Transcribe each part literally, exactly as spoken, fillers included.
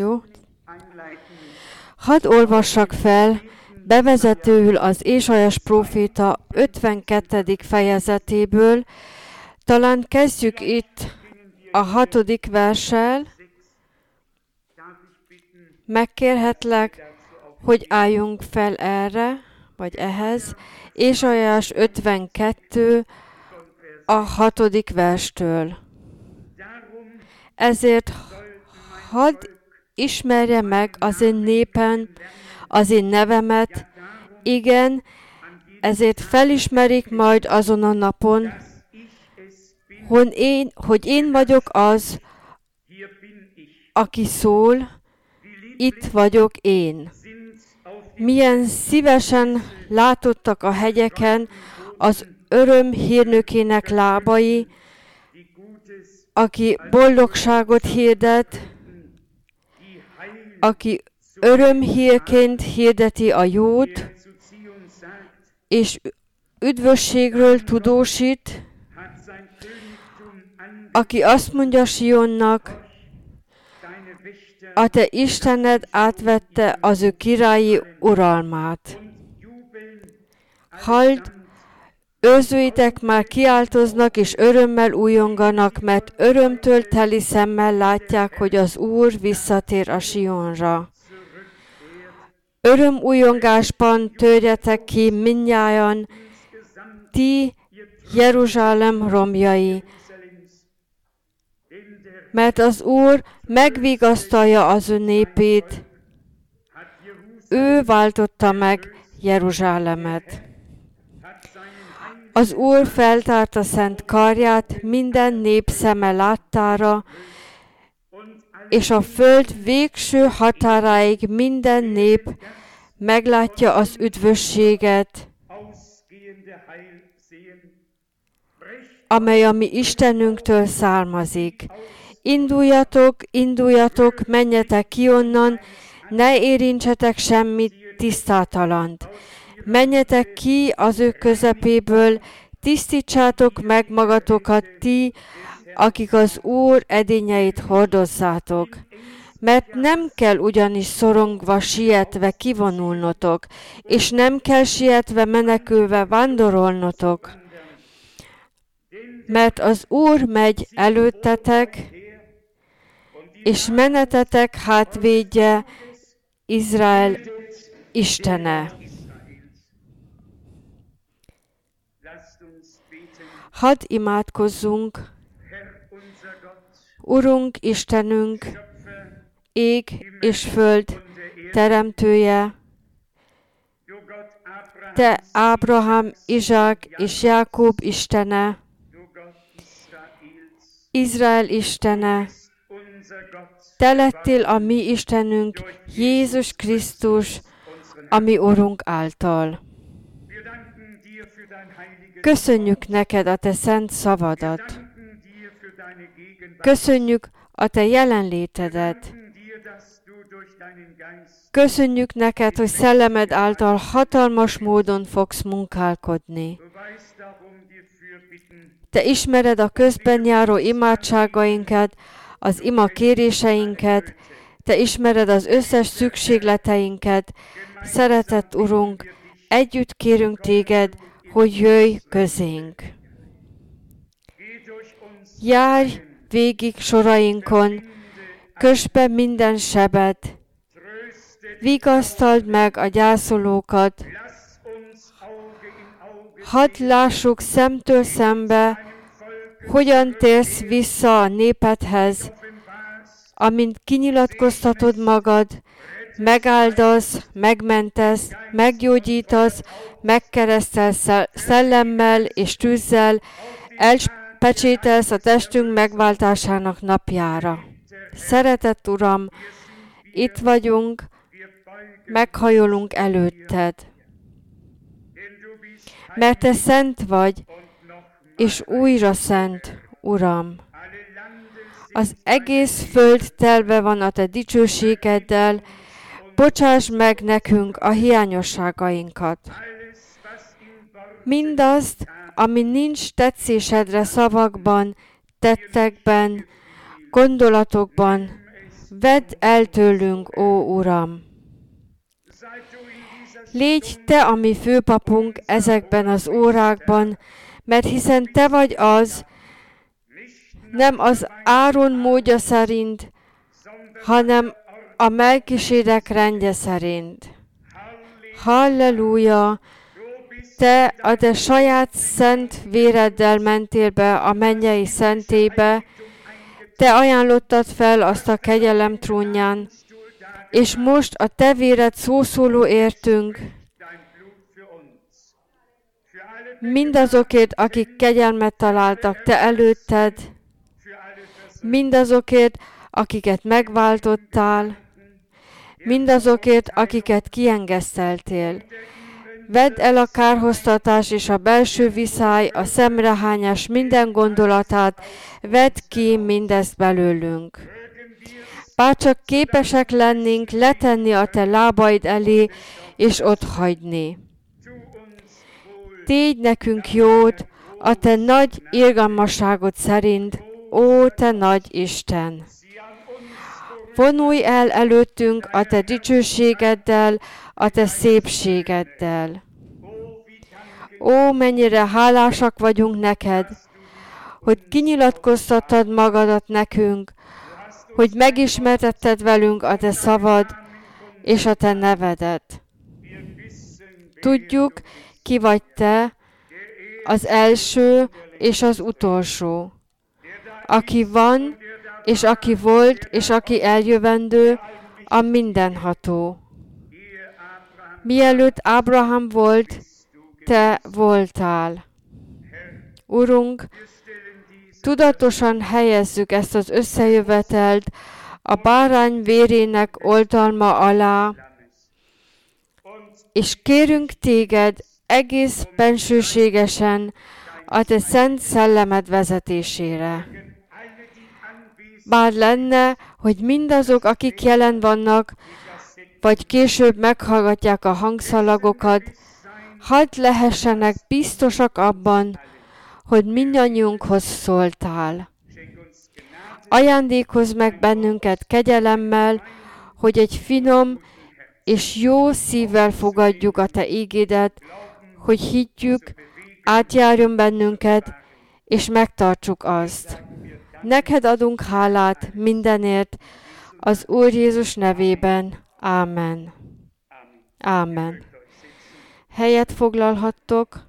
Jó? Hadd olvassak fel bevezetőül az Ézsaiás próféta ötvenkettedik fejezetéből. Talán kezdjük itt a hatodik verssel. Megkérhetlek, hogy álljunk fel erre, vagy ehhez. Ézsaiás ötvenkettő a hatodik verstől. Ezért hadd ismerje meg az én népen az én nevemet, igen, ezért felismerik majd azon a napon, hogy én, hogy én vagyok az, aki szól, itt vagyok én. Milyen szívesen látottak a hegyeken az öröm hírnökének lábai, aki boldogságot hirdet, aki örömhírként hirdeti a jót, és üdvösségről tudósít, aki azt mondja Sionnak, a te Istened átvette az ő királyi uralmát. Halld, őrzőitek már kiáltoznak és örömmel újonganak, mert örömtől teli szemmel látják, hogy az Úr visszatér a Sionra. Örömújongásban törjetek ki mindnyájan, ti Jeruzsálem romjai, mert az Úr megvigasztalja az ő népét, ő váltotta meg Jeruzsálemet. Az Úr feltárta szent karját minden nép szeme láttára, és a föld végső határáig minden nép meglátja az üdvösséget, amely a mi Istenünktől származik. Induljatok, induljatok, menjetek ki onnan, ne érintsetek semmit tisztátalant. Menjetek ki az ő közepéből, tisztítsátok meg magatokat ti, akik az Úr edényeit hordozzátok. Mert nem kell ugyanis szorongva, sietve kivonulnotok, és nem kell sietve, menekülve vándorolnotok. Mert az Úr megy előttetek, és menetetek hátvédje Izrael Istene. Hadd imádkozzunk, Urunk, Istenünk, ég és föld teremtője, Te Ábrahám, Izsák és Jákob Istene, Izrael Istene, Te lettél a mi Istenünk, Jézus Krisztus, a mi Urunk által. Köszönjük neked a Te szent szavadat. Köszönjük a Te jelenlétedet. Köszönjük neked, hogy szellemed által hatalmas módon fogsz munkálkodni. Te ismered a közben járó imádságainkat, az ima kéréseinket, Te ismered az összes szükségleteinket. Szeretett Urunk, együtt kérünk Téged, hogy jöjj közénk. Járj végig sorainkon, kösd be minden sebet, vigasztald meg a gyászolókat, hadd lássuk szemtől szembe, hogyan térsz vissza a népedhez, amint kinyilatkoztatod magad, megáldasz, megmentesz, meggyógyítasz, megkeresztelsz szellemmel és tűzzel, elpecsételsz a testünk megváltásának napjára. Szeretett Uram, itt vagyunk, meghajolunk előtted. Mert Te szent vagy, és újra szent, Uram. Az egész föld telve van a Te dicsőségeddel, bocsáss meg nekünk a hiányosságainkat. Mindazt, ami nincs tetszésedre szavakban, tettekben, gondolatokban, Vedd el tőlünk, ó Uram! Légy Te a mi főpapunk ezekben az órákban, mert hiszen Te vagy az, nem az Áron módja szerint, hanem a Melkisédek rendje szerint. Halleluja! Te a Te saját szent véreddel mentél be a mennyei szentélybe, Te ajánlottad fel azt a kegyelem trónján, és most a Te véred szószóló értünk, mindazokért, akik kegyelmet találtak Te előtted, mindazokért, akiket megváltottál, mindazokért, akiket kiengeszteltél. Vedd el a kárhoztatás és a belső viszály, a szemrehányás minden gondolatát, vedd ki mindezt belőlünk. Bárcsak képesek lennénk letenni a Te lábaid elé, és ott hagyni. Tégy nekünk jót, a Te nagy irgalmasságod szerint, ó Te nagy Isten! Vonulj el előttünk a Te dicsőségeddel, a Te szépségeddel. Ó, mennyire hálásak vagyunk neked, hogy kinyilatkoztattad magadat nekünk, hogy megismertetted velünk a Te szavad és a Te nevedet. Tudjuk, ki vagy Te, az első és az utolsó, aki van, és aki volt, és aki eljövendő, a mindenható. Mielőtt Ábrahám volt, Te voltál. Urunk, tudatosan helyezzük ezt az összejövetelt a bárány vérének oltalma alá, és kérünk Téged egész bensőségesen a Te szent szellemed vezetésére. Bár lenne, hogy mindazok, akik jelen vannak, vagy később meghallgatják a hangszalagokat, hadd lehessenek biztosak abban, hogy mindannyiunkhoz szóltál. Ajándékozz meg bennünket kegyelemmel, hogy egy finom és jó szívvel fogadjuk a Te ígédet, hogy higgyük, átjárjon bennünket, és megtartsuk azt. Neked adunk hálát mindenért, az Úr Jézus nevében. Ámen. Ámen. Helyet foglalhattok.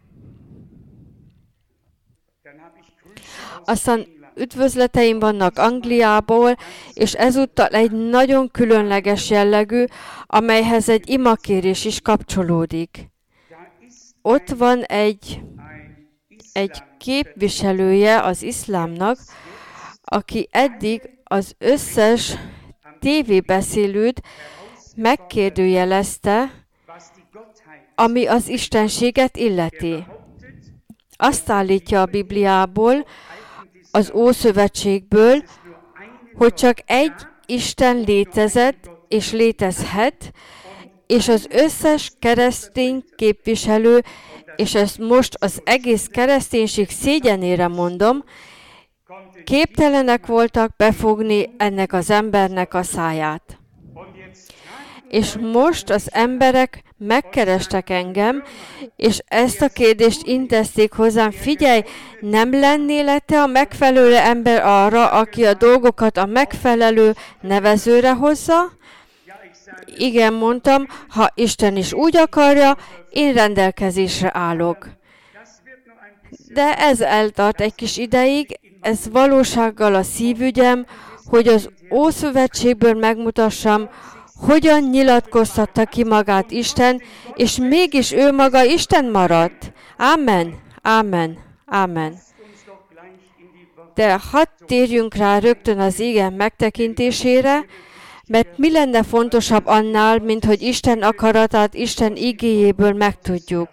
Aztán üdvözleteim vannak Angliából, és ezúttal egy nagyon különleges jellegű, amelyhez egy imakérés is kapcsolódik. Ott van egy, egy képviselője az iszlámnak, aki eddig az összes tévébeszélőt megkérdőjelezte, ami az istenséget illeti. Azt állítja a Bibliából, az Ószövetségből, hogy csak egy Isten létezett és létezhet, és az összes keresztény képviselő, és ezt most az egész kereszténység szégyenére mondom, képtelenek voltak befogni ennek az embernek a száját. És most az emberek megkerestek engem, és ezt a kérdést intézték hozzám, figyelj, nem lennél te a megfelelő ember arra, aki a dolgokat a megfelelő nevezőre hozza? Igen, mondtam, ha Isten is úgy akarja, én rendelkezésre állok. De ez eltart egy kis ideig, ez valósággal a szívügyem, hogy az Ószövetségből megmutassam, hogyan nyilatkoztatta ki magát Isten, és mégis ő maga Isten maradt. Ámen, ámen, ámen. De hadd térjünk rá rögtön az igen megtekintésére, mert mi lenne fontosabb annál, mint hogy Isten akaratát Isten igéjéből megtudjuk.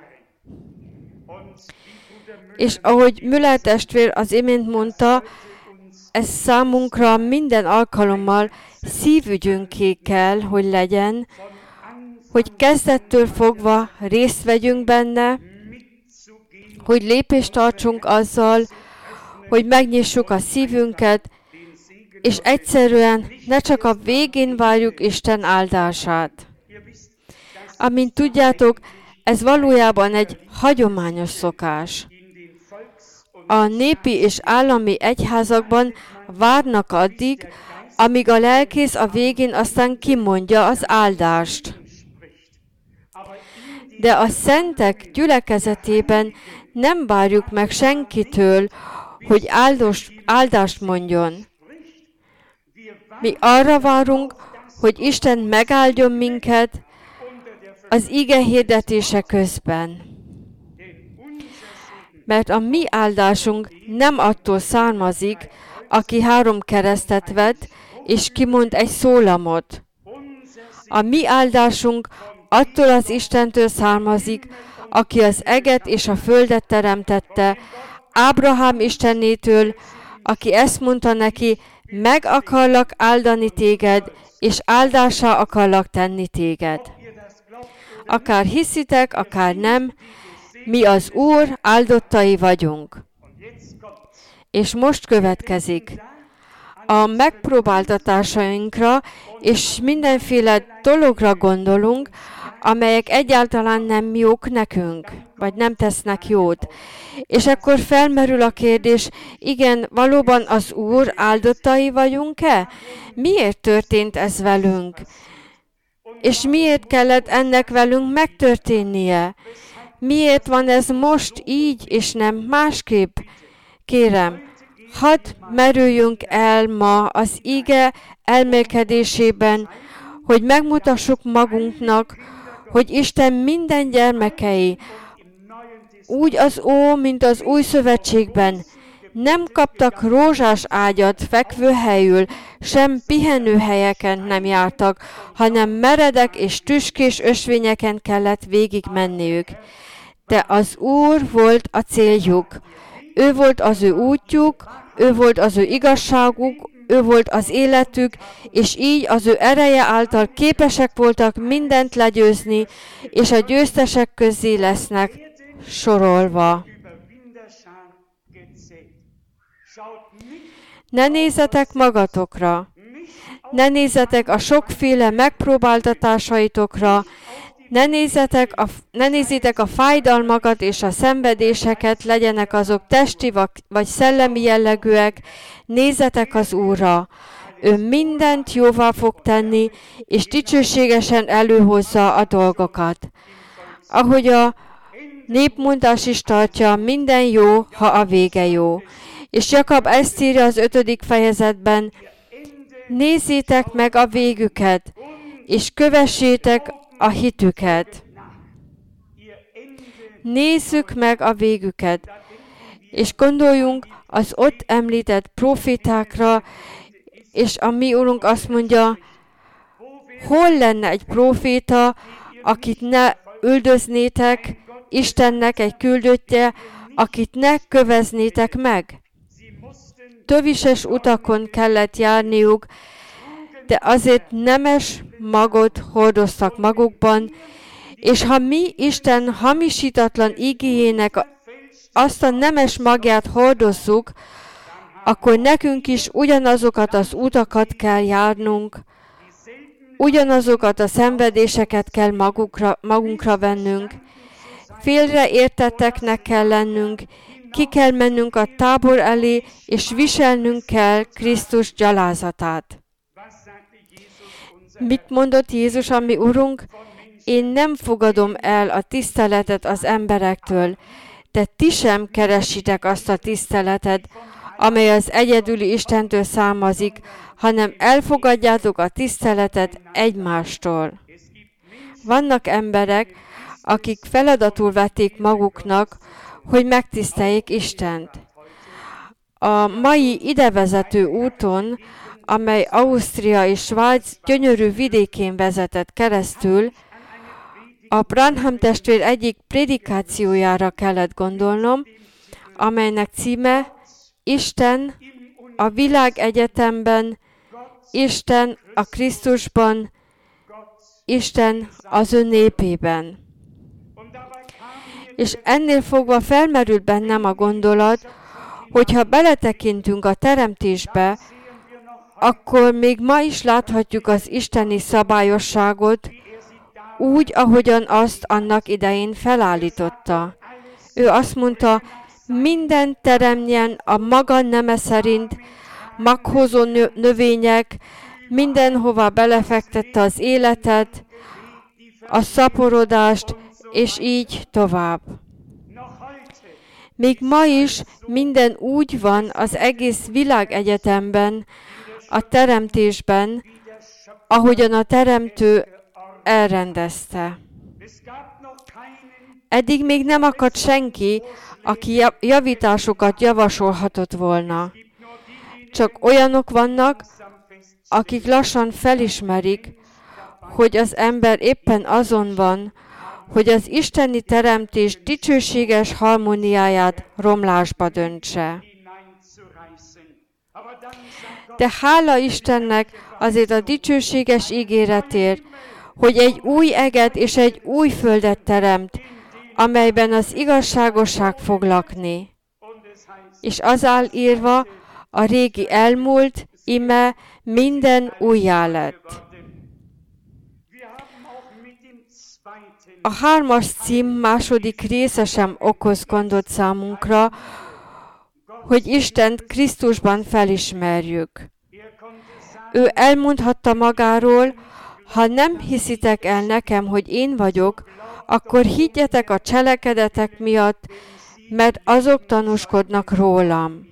És ahogy Müller testvér az imént mondta, ez számunkra minden alkalommal szívügyünké kell, hogy legyen, hogy kezdettől fogva részt vegyünk benne, hogy lépést tartsunk azzal, hogy megnyissuk a szívünket, és egyszerűen ne csak a végén várjuk Isten áldását. Amint tudjátok, ez valójában egy hagyományos szokás. A népi és állami egyházakban várnak addig, amíg a lelkész a végén aztán kimondja az áldást. De a szentek gyülekezetében nem várjuk meg senkitől, hogy áldos, áldást mondjon. Mi arra várunk, hogy Isten megáldjon minket az ige hirdetése közben. Mert a mi áldásunk nem attól származik, aki három keresztet vett, és kimond egy szólamot. A mi áldásunk attól az Istentől származik, aki az eget és a földet teremtette, Ábrahám Istenétől, aki ezt mondta neki, meg akarlak áldani téged, és áldásá akarlak tenni téged. Akár hiszitek, akár nem, mi az Úr áldottai vagyunk. És most következik. A megpróbáltatásainkra és mindenféle dologra gondolunk, amelyek egyáltalán nem jók nekünk, vagy nem tesznek jót. És akkor felmerül a kérdés, igen, valóban az Úr áldottai vagyunk-e? Miért történt ez velünk? És miért kellett ennek velünk megtörténnie? Miért van ez most így, és nem másképp? Kérem, hadd merüljünk el ma az ige elmélkedésében, hogy megmutassuk magunknak, hogy Isten minden gyermekei, úgy az Ó, mint az Új Szövetségben, nem kaptak rózsás ágyat fekvőhelyül, sem pihenőhelyeken nem jártak, hanem meredek és tüskés ösvényeken kellett végigmenniük. De az Úr volt a céljuk. Ő volt az ő útjuk, ő volt az ő igazságuk, ő volt az életük, és így az ő ereje által képesek voltak mindent legyőzni, és a győztesek közé lesznek sorolva. Ne nézzetek magatokra, ne nézzetek a sokféle megpróbáltatásaitokra, ne nézzetek a, ne nézzétek a fájdalmakat és a szenvedéseket, legyenek azok testi vagy szellemi jellegűek, nézzetek az Úrra. Ő mindent jóvá fog tenni, és dicsőségesen előhozza a dolgokat. Ahogy a népmondás is tartja, minden jó, ha a vége jó. És Jakab ezt írja az ötödik fejezetben, nézzétek meg a végüket, és kövessétek a hitüket. Nézzük meg a végüket, és gondoljunk az ott említett profétákra, és a mi Urunk azt mondja, hol lenne egy proféta, akit ne üldöznétek, Istennek egy küldöttje, akit ne köveznétek meg. Tövises utakon kellett járniuk, de azért nemes magot hordoztak magukban, és ha mi Isten hamisítatlan igéjének azt a nemes magját hordozzuk, akkor nekünk is ugyanazokat az utakat kell járnunk, ugyanazokat a szenvedéseket kell magukra, magunkra vennünk, félreértetteknek kell lennünk, ki kell mennünk a tábor elé, és viselnünk kell Krisztus gyalázatát. Mit mondott Jézus, a mi Urunk? Én nem fogadom el a tiszteletet az emberektől, de ti sem keresitek azt a tiszteletet, amely az egyedüli Istentől származik, hanem elfogadjátok a tiszteletet egymástól. Vannak emberek, akik feladatul vették maguknak, hogy megtiszteljék Istent. A mai idevezető úton, amely Ausztria és Svájc gyönyörű vidékén vezetett keresztül, a Branham testvér egyik prédikációjára kellett gondolnom, amelynek címe Isten a világegyetemben, Isten a Krisztusban, Isten az ő népében. És ennél fogva felmerült bennem a gondolat, hogyha beletekintünk a teremtésbe, akkor még ma is láthatjuk az isteni szabályosságot, úgy, ahogyan azt annak idején felállította. Ő azt mondta, minden teremjen a maga neme szerint, maghozó növények, mindenhova belefektette az életet, a szaporodást, és így tovább. Még ma is minden úgy van az egész világegyetemben, a teremtésben, ahogyan a teremtő elrendezte. Eddig még nem akadt senki, aki javításokat javasolhatott volna. Csak olyanok vannak, akik lassan felismerik, hogy az ember éppen azon van, hogy az isteni teremtés dicsőséges harmóniáját romlásba döntse. De hála Istennek azért a dicsőséges ígéretért, hogy egy új eget és egy új földet teremt, amelyben az igazságosság fog lakni. És az áll írva, a régi elmúlt, ime minden újjá lett. A hármas cím második része sem okoz gondot számunkra, hogy Istent Krisztusban felismerjük. Ő elmondhatta magáról, ha nem hiszitek el nekem, hogy én vagyok, akkor higgyetek a cselekedetek miatt, mert azok tanúskodnak rólam.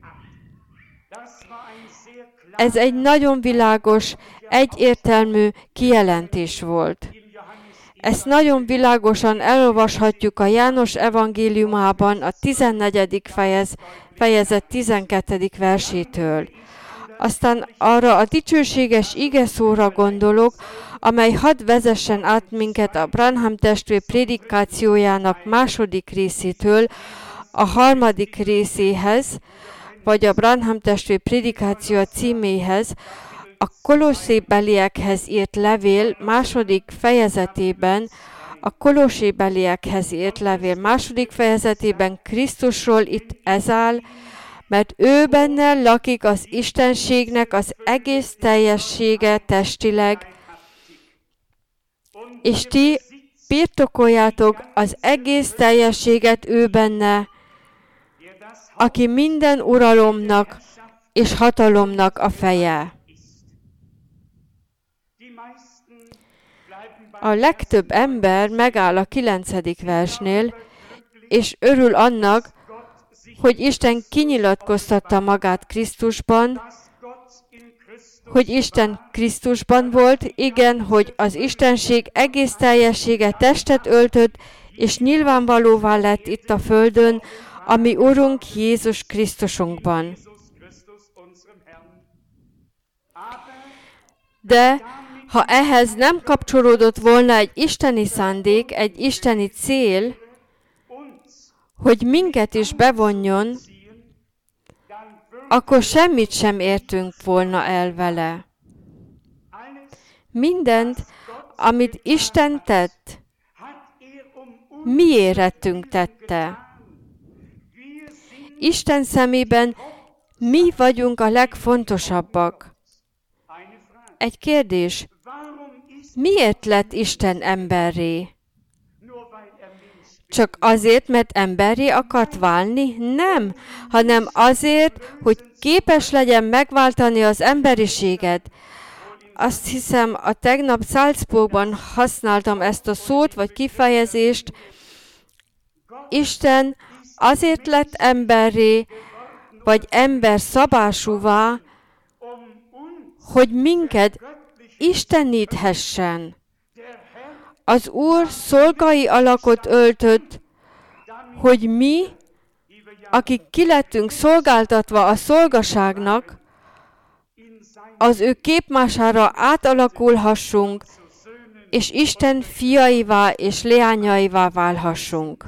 Ez egy nagyon világos, egyértelmű kijelentés volt. Ezt nagyon világosan elolvashatjuk a János evangéliumában a tizennegyedik fejez, fejezet tizenkettedik versétől. Aztán arra a dicsőséges igeszóra gondolok, amely hadd vezessen át minket a Branham testvér prédikációjának második részétől a harmadik részéhez, vagy a Branham testvér prédikáció címéhez, a Kolosszébeliekhez írt levél második fejezetében, a Kolosszébeliekhez írt levél második fejezetében Krisztusról itt ez áll, mert ő benne lakik az Istenségnek az egész teljessége testileg, és ti birtokoljátok az egész teljességet ő benne, aki minden uralomnak és hatalomnak a feje. A legtöbb ember megáll a kilencedik versnél, és örül annak, hogy Isten kinyilatkoztatta magát Krisztusban, hogy Isten Krisztusban volt, igen, hogy az Istenség egész teljessége testet öltött, és nyilvánvalóvá lett itt a földön, a mi Urunk Jézus Krisztusunkban. De ha ehhez nem kapcsolódott volna egy isteni szándék, egy isteni cél, hogy minket is bevonjon, akkor semmit sem értünk volna el vele. Mindent, amit Isten tett, mi érettünk tette. Isten szemében mi vagyunk a legfontosabbak. Egy kérdés, miért lett Isten emberré? Csak azért, mert emberré akart válni? Nem, hanem azért, hogy képes legyen megváltani az emberiséget. Azt hiszem, a tegnap Salzburgban használtam ezt a szót, vagy kifejezést. Isten azért lett emberré, vagy ember szabásúvá, hogy minket isteníthessen. Az Úr szolgai alakot öltött, hogy mi, akik ki lettünk szolgáltatva a szolgaságnak, az ő képmására átalakulhassunk, és Isten fiaivá és leányaivá válhassunk.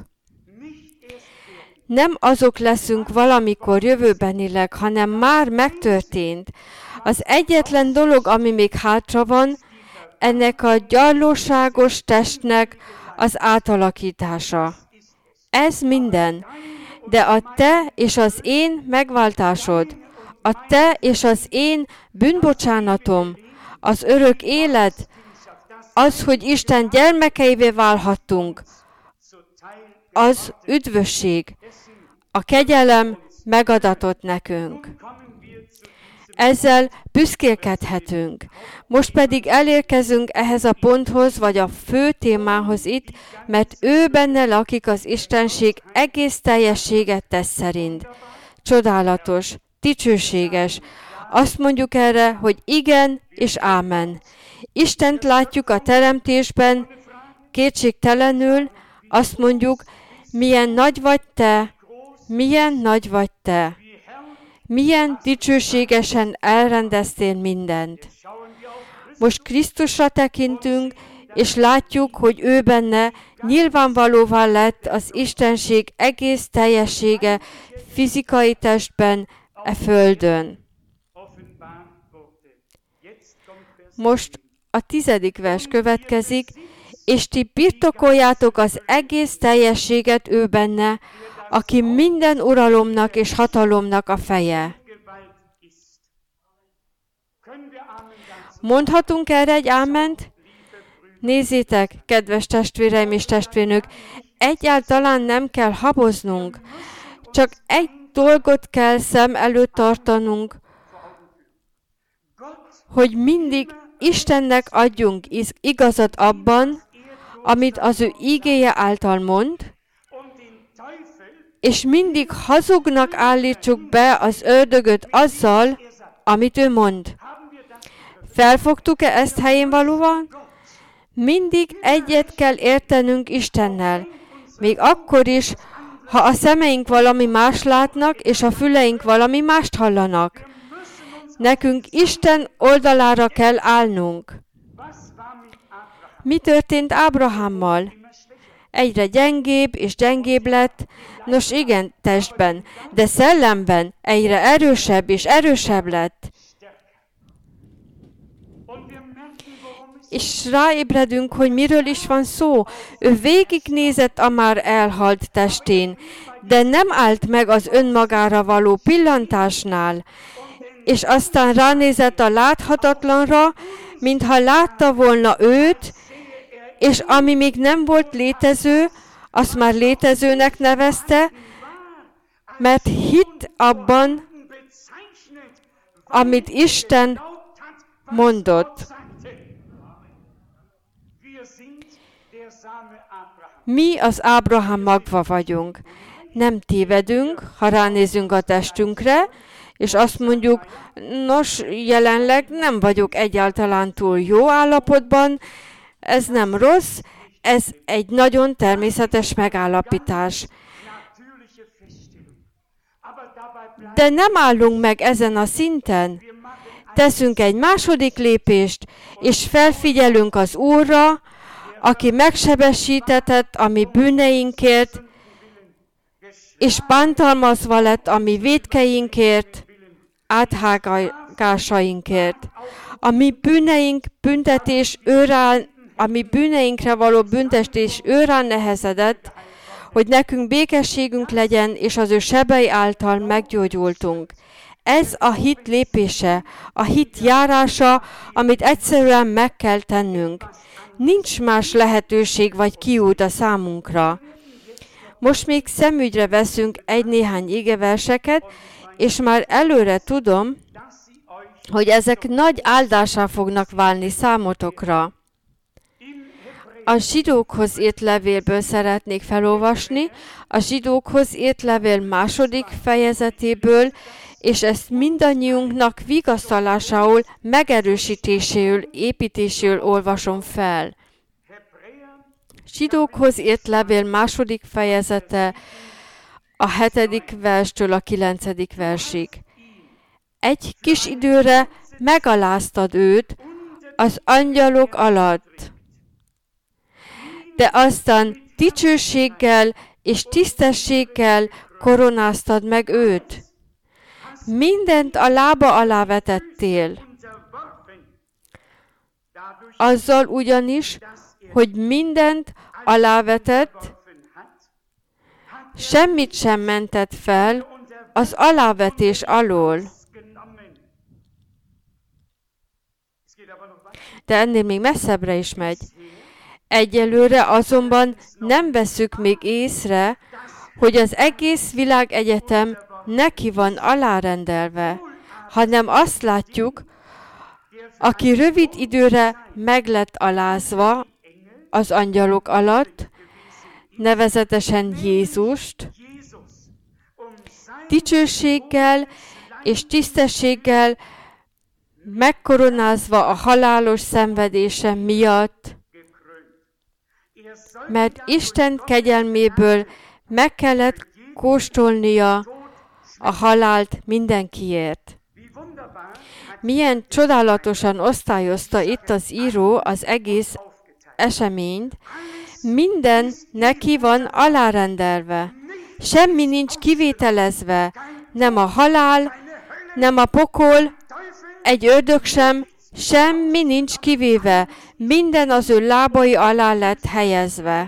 Nem azok leszünk valamikor jövőbenileg, hanem már megtörtént. Az egyetlen dolog, ami még hátra van, ennek a gyarlóságos testnek az átalakítása. Ez minden. De a te és az én megváltásod, a te és az én bűnbocsánatom, az örök élet, az, hogy Isten gyermekeivé válhattunk, az üdvösség, a kegyelem megadatott nekünk. Ezzel büszkélkedhetünk. Most pedig elérkezünk ehhez a ponthoz, vagy a fő témához itt, mert ő benne lakik az Istenség egész teljességet tesz szerint. Csodálatos, dicsőséges. Azt mondjuk erre, hogy igen és ámen. Istent látjuk a teremtésben, kétségtelenül, azt mondjuk, milyen nagy vagy te, milyen nagy vagy te. Milyen dicsőségesen elrendeztél mindent. Most Krisztusra tekintünk, és látjuk, hogy ő benne nyilvánvalóvá lett az Istenség egész teljessége fizikai testben, e földön. Most a tizedik vers következik, és ti birtokoljátok az egész teljességet ő benne, aki minden uralomnak és hatalomnak a feje. Mondhatunk erre egy áment? Nézzétek, kedves testvéreim és testvérnők, egyáltalán nem kell haboznunk, csak egy dolgot kell szem előtt tartanunk, hogy mindig Istennek adjunk igazat abban, amit az ő ígéje által mond, és mindig hazugnak állítsuk be az ördögöt azzal, amit ő mond. Felfogtuk-e ezt helyén valóan? Mindig egyet kell értenünk Istennel, még akkor is, ha a szemeink valami más látnak, és a füleink valami mást hallanak. Nekünk Isten oldalára kell állnunk. Mi történt Ábrahámmal? Egyre gyengébb és gyengébb lett, nos igen, testben, de szellemben egyre erősebb és erősebb lett. És ráébredünk, hogy miről is van szó. Ő végignézett a már elhalt testén, de nem állt meg az önmagára való pillantásnál, és aztán ránézett a láthatatlanra, mintha látta volna őt, és ami még nem volt létező, azt már létezőnek nevezte, mert hitt abban, amit Isten mondott. Mi az Ábrahám magva vagyunk. Nem tévedünk, ha ránézünk a testünkre, és azt mondjuk, nos, jelenleg nem vagyok egyáltalán túl jó állapotban, ez nem rossz, ez egy nagyon természetes megállapítás. De nem állunk meg ezen a szinten. Teszünk egy második lépést, és felfigyelünk az Úrra, aki megsebesítetett a mi bűneinkért, és bántalmazva lett a mi vétkeinkért, áthágásainkért. A mi bűneink büntetés őrán, a mi bűneinkre való büntetés őrán nehezedett, hogy nekünk békességünk legyen, és az ő sebei által meggyógyultunk. Ez a hit lépése, a hit járása, amit egyszerűen meg kell tennünk. Nincs más lehetőség vagy kiút a számunkra. Most még szemügyre veszünk egy-néhány igeverseket, és már előre tudom, hogy ezek nagy áldásá fognak válni számotokra. A zsidókhoz írt levélből szeretnék felolvasni, a zsidókhoz írt levél második fejezetéből, és ezt mindannyiunknak vigasztalásául, megerősítéséül, építéséül olvasom fel. Zsidókhoz írt levél második fejezete a hetedik verstől a kilencedik versig. Egy kis időre megaláztad őt az angyalok alatt, de aztán dicsőséggel és tisztességgel koronáztad meg őt. Mindent a lába alá vetettél. Azzal ugyanis, hogy mindent alávetett, semmit sem mentett fel az alávetés alól. de ennél még messzebbre is megy. Egyelőre azonban nem vesszük még észre, hogy az egész világegyetem neki van alárendelve, hanem azt látjuk, aki rövid időre meg lett alázva az angyalok alatt, nevezetesen Jézust, dicsőséggel és tisztességgel megkoronázva a halálos szenvedése miatt, mert Isten kegyelméből meg kellett kóstolnia a halált mindenkiért. Milyen csodálatosan osztályozta itt az író az egész eseményt, minden neki van alárendelve. Semmi nincs kivételezve, nem a halál, nem a pokol, egy ördög sem, semmi nincs kivéve, minden az ő lábai alá lett helyezve.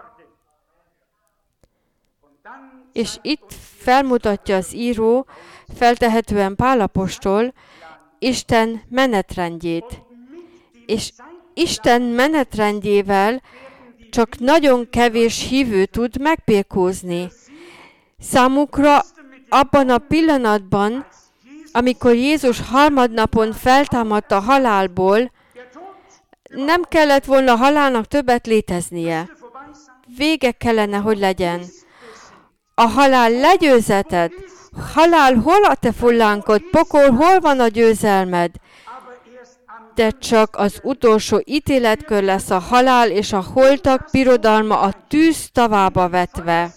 És itt felmutatja az író, feltehetően Pál apostol, Isten menetrendjét. És Isten menetrendjével csak nagyon kevés hívő tud megbirkózni. Számukra abban a pillanatban, amikor Jézus harmadnapon feltámadt a halálból, nem kellett volna halálnak többet léteznie. Vége kellene, hogy legyen. A halál legyőzetett. Halál, hol a te fullánkod? Pokol, hol van a győzelmed? De csak az utolsó ítéletkör lesz a halál és a holtak birodalma a tűz tavába vetve.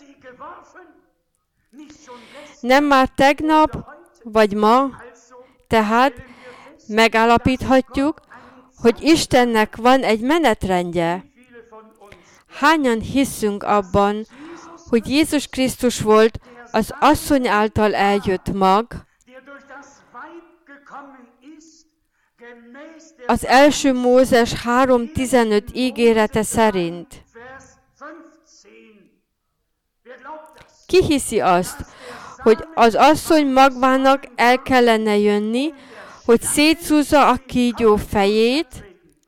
Nem már tegnap, vagy ma, tehát megállapíthatjuk, hogy Istennek van egy menetrendje. Hányan hiszünk abban, hogy Jézus Krisztus volt az asszony által eljött mag, az első Mózes három tizenöt ígérete szerint. Ki hiszi azt, hogy az asszony magvának el kellene jönni, hogy szétszúzza a kígyó fejét,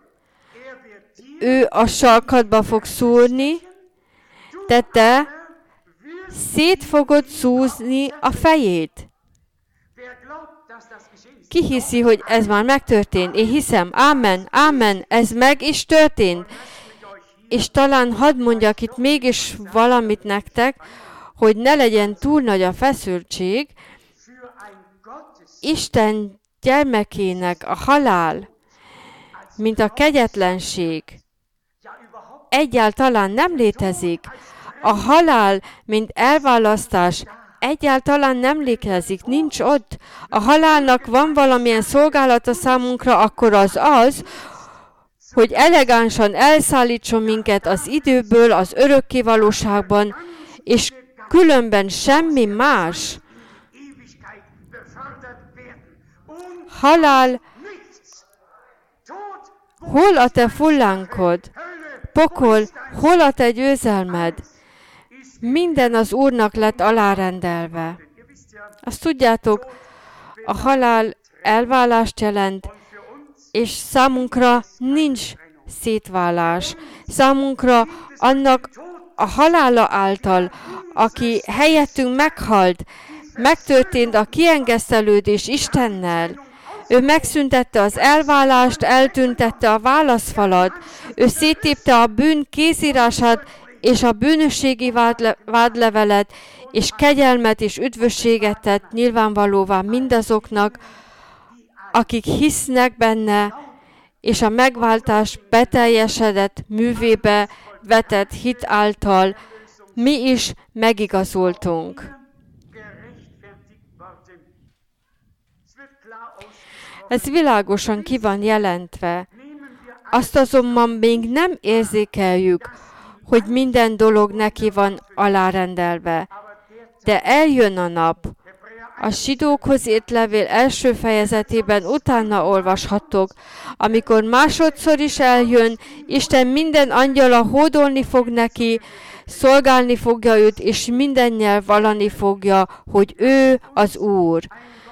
ő a sarkadba fog szúrni, de te szét fogod szúzni a fejét. Ki hiszi, hogy ez már megtörtént? Én hiszem, ámen, ámen, ez meg is történt. És talán hadd mondjak itt mégis valamit nektek, hogy ne legyen túl nagy a feszültség. Isten gyermekének a halál, mint a kegyetlenség, egyáltalán nem létezik. A halál, mint elválasztás, egyáltalán nem létezik, nincs ott. A halálnak van valamilyen szolgálata számunkra, akkor az az, hogy elegánsan elszállítson minket az időből, az örökkévalóságban, és különben semmi más. Halál, hol a te fullánkod? Pokol, hol a te győzelmed? Minden az Úrnak lett alárendelve. Azt tudjátok, a halál elválást jelent, és számunkra nincs szétválás. Számunkra annak a halála által, aki helyettünk meghalt, megtörtént a kiengesztelődés Istennel. Ő megszüntette az elválást, eltüntette a válaszfalat, ő széttépte a bűn kézírását és a bűnösségi vádle- vádlevelet, és kegyelmet és üdvösséget tett nyilvánvalóvá mindazoknak, akik hisznek benne, és a megváltás beteljesedett művébe vetett hit által mi is megigazoltunk. Ez világosan ki van jelentve. Azt azonban még nem érzékeljük, hogy minden dolog neki van alárendelve. De eljön a nap. A zsidókhoz írt levél első fejezetében utána olvashattok, amikor másodszor is eljön, Isten minden angyala hódolni fog neki, szolgálni fogja őt, és minden nyelv vallani fogja, hogy ő az Úr.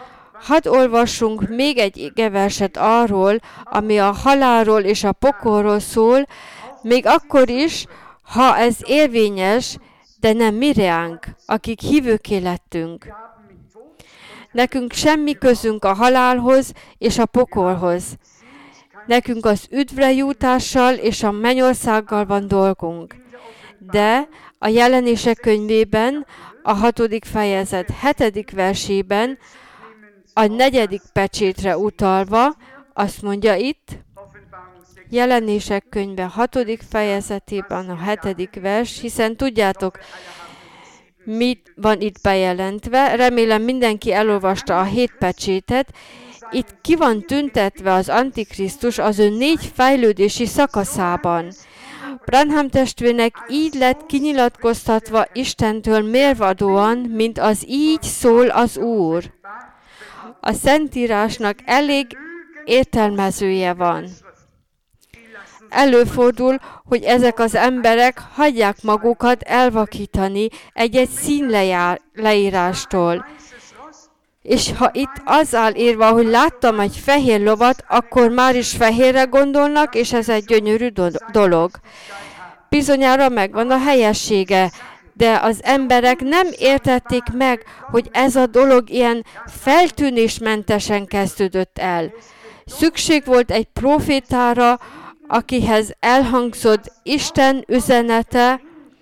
Hadd olvassunk még egy igeverset arról, ami a halálról és a pokolról szól, még akkor is, ha ez érvényes, de nem mi reánk, akik hívőké lettünk. Nekünk semmi közünk a halálhoz és a pokolhoz. Nekünk az üdvre jutással és a mennyországgal van dolgunk. De a Jelenések könyvében, a hatodik fejezet hetedik versében, a negyedik pecsétre utalva, azt mondja itt, Jelenések könyve hatodik fejezetében a hetedik vers, hiszen tudjátok, mit van itt bejelentve. Remélem mindenki elolvasta a hét pecsétet. Itt ki van tüntetve az Antikrisztus az ő négy fejlődési szakaszában. Branham testvérnek így lett kinyilatkoztatva Istentől mérvadóan, mint az így szól az Úr. A Szentírásnak elég értelmezője van. Előfordul, hogy ezek az emberek hagyják magukat elvakítani egy-egy színleírástól. És ha itt az áll írva, hogy láttam egy fehér lovat, akkor már is fehérre gondolnak, és ez egy gyönyörű do- dolog. Bizonyára megvan a helyessége, de az emberek nem értették meg, hogy ez a dolog ilyen feltűnésmentesen kezdődött el. Szükség volt egy profétára, akihez elhangzott Isten üzenete,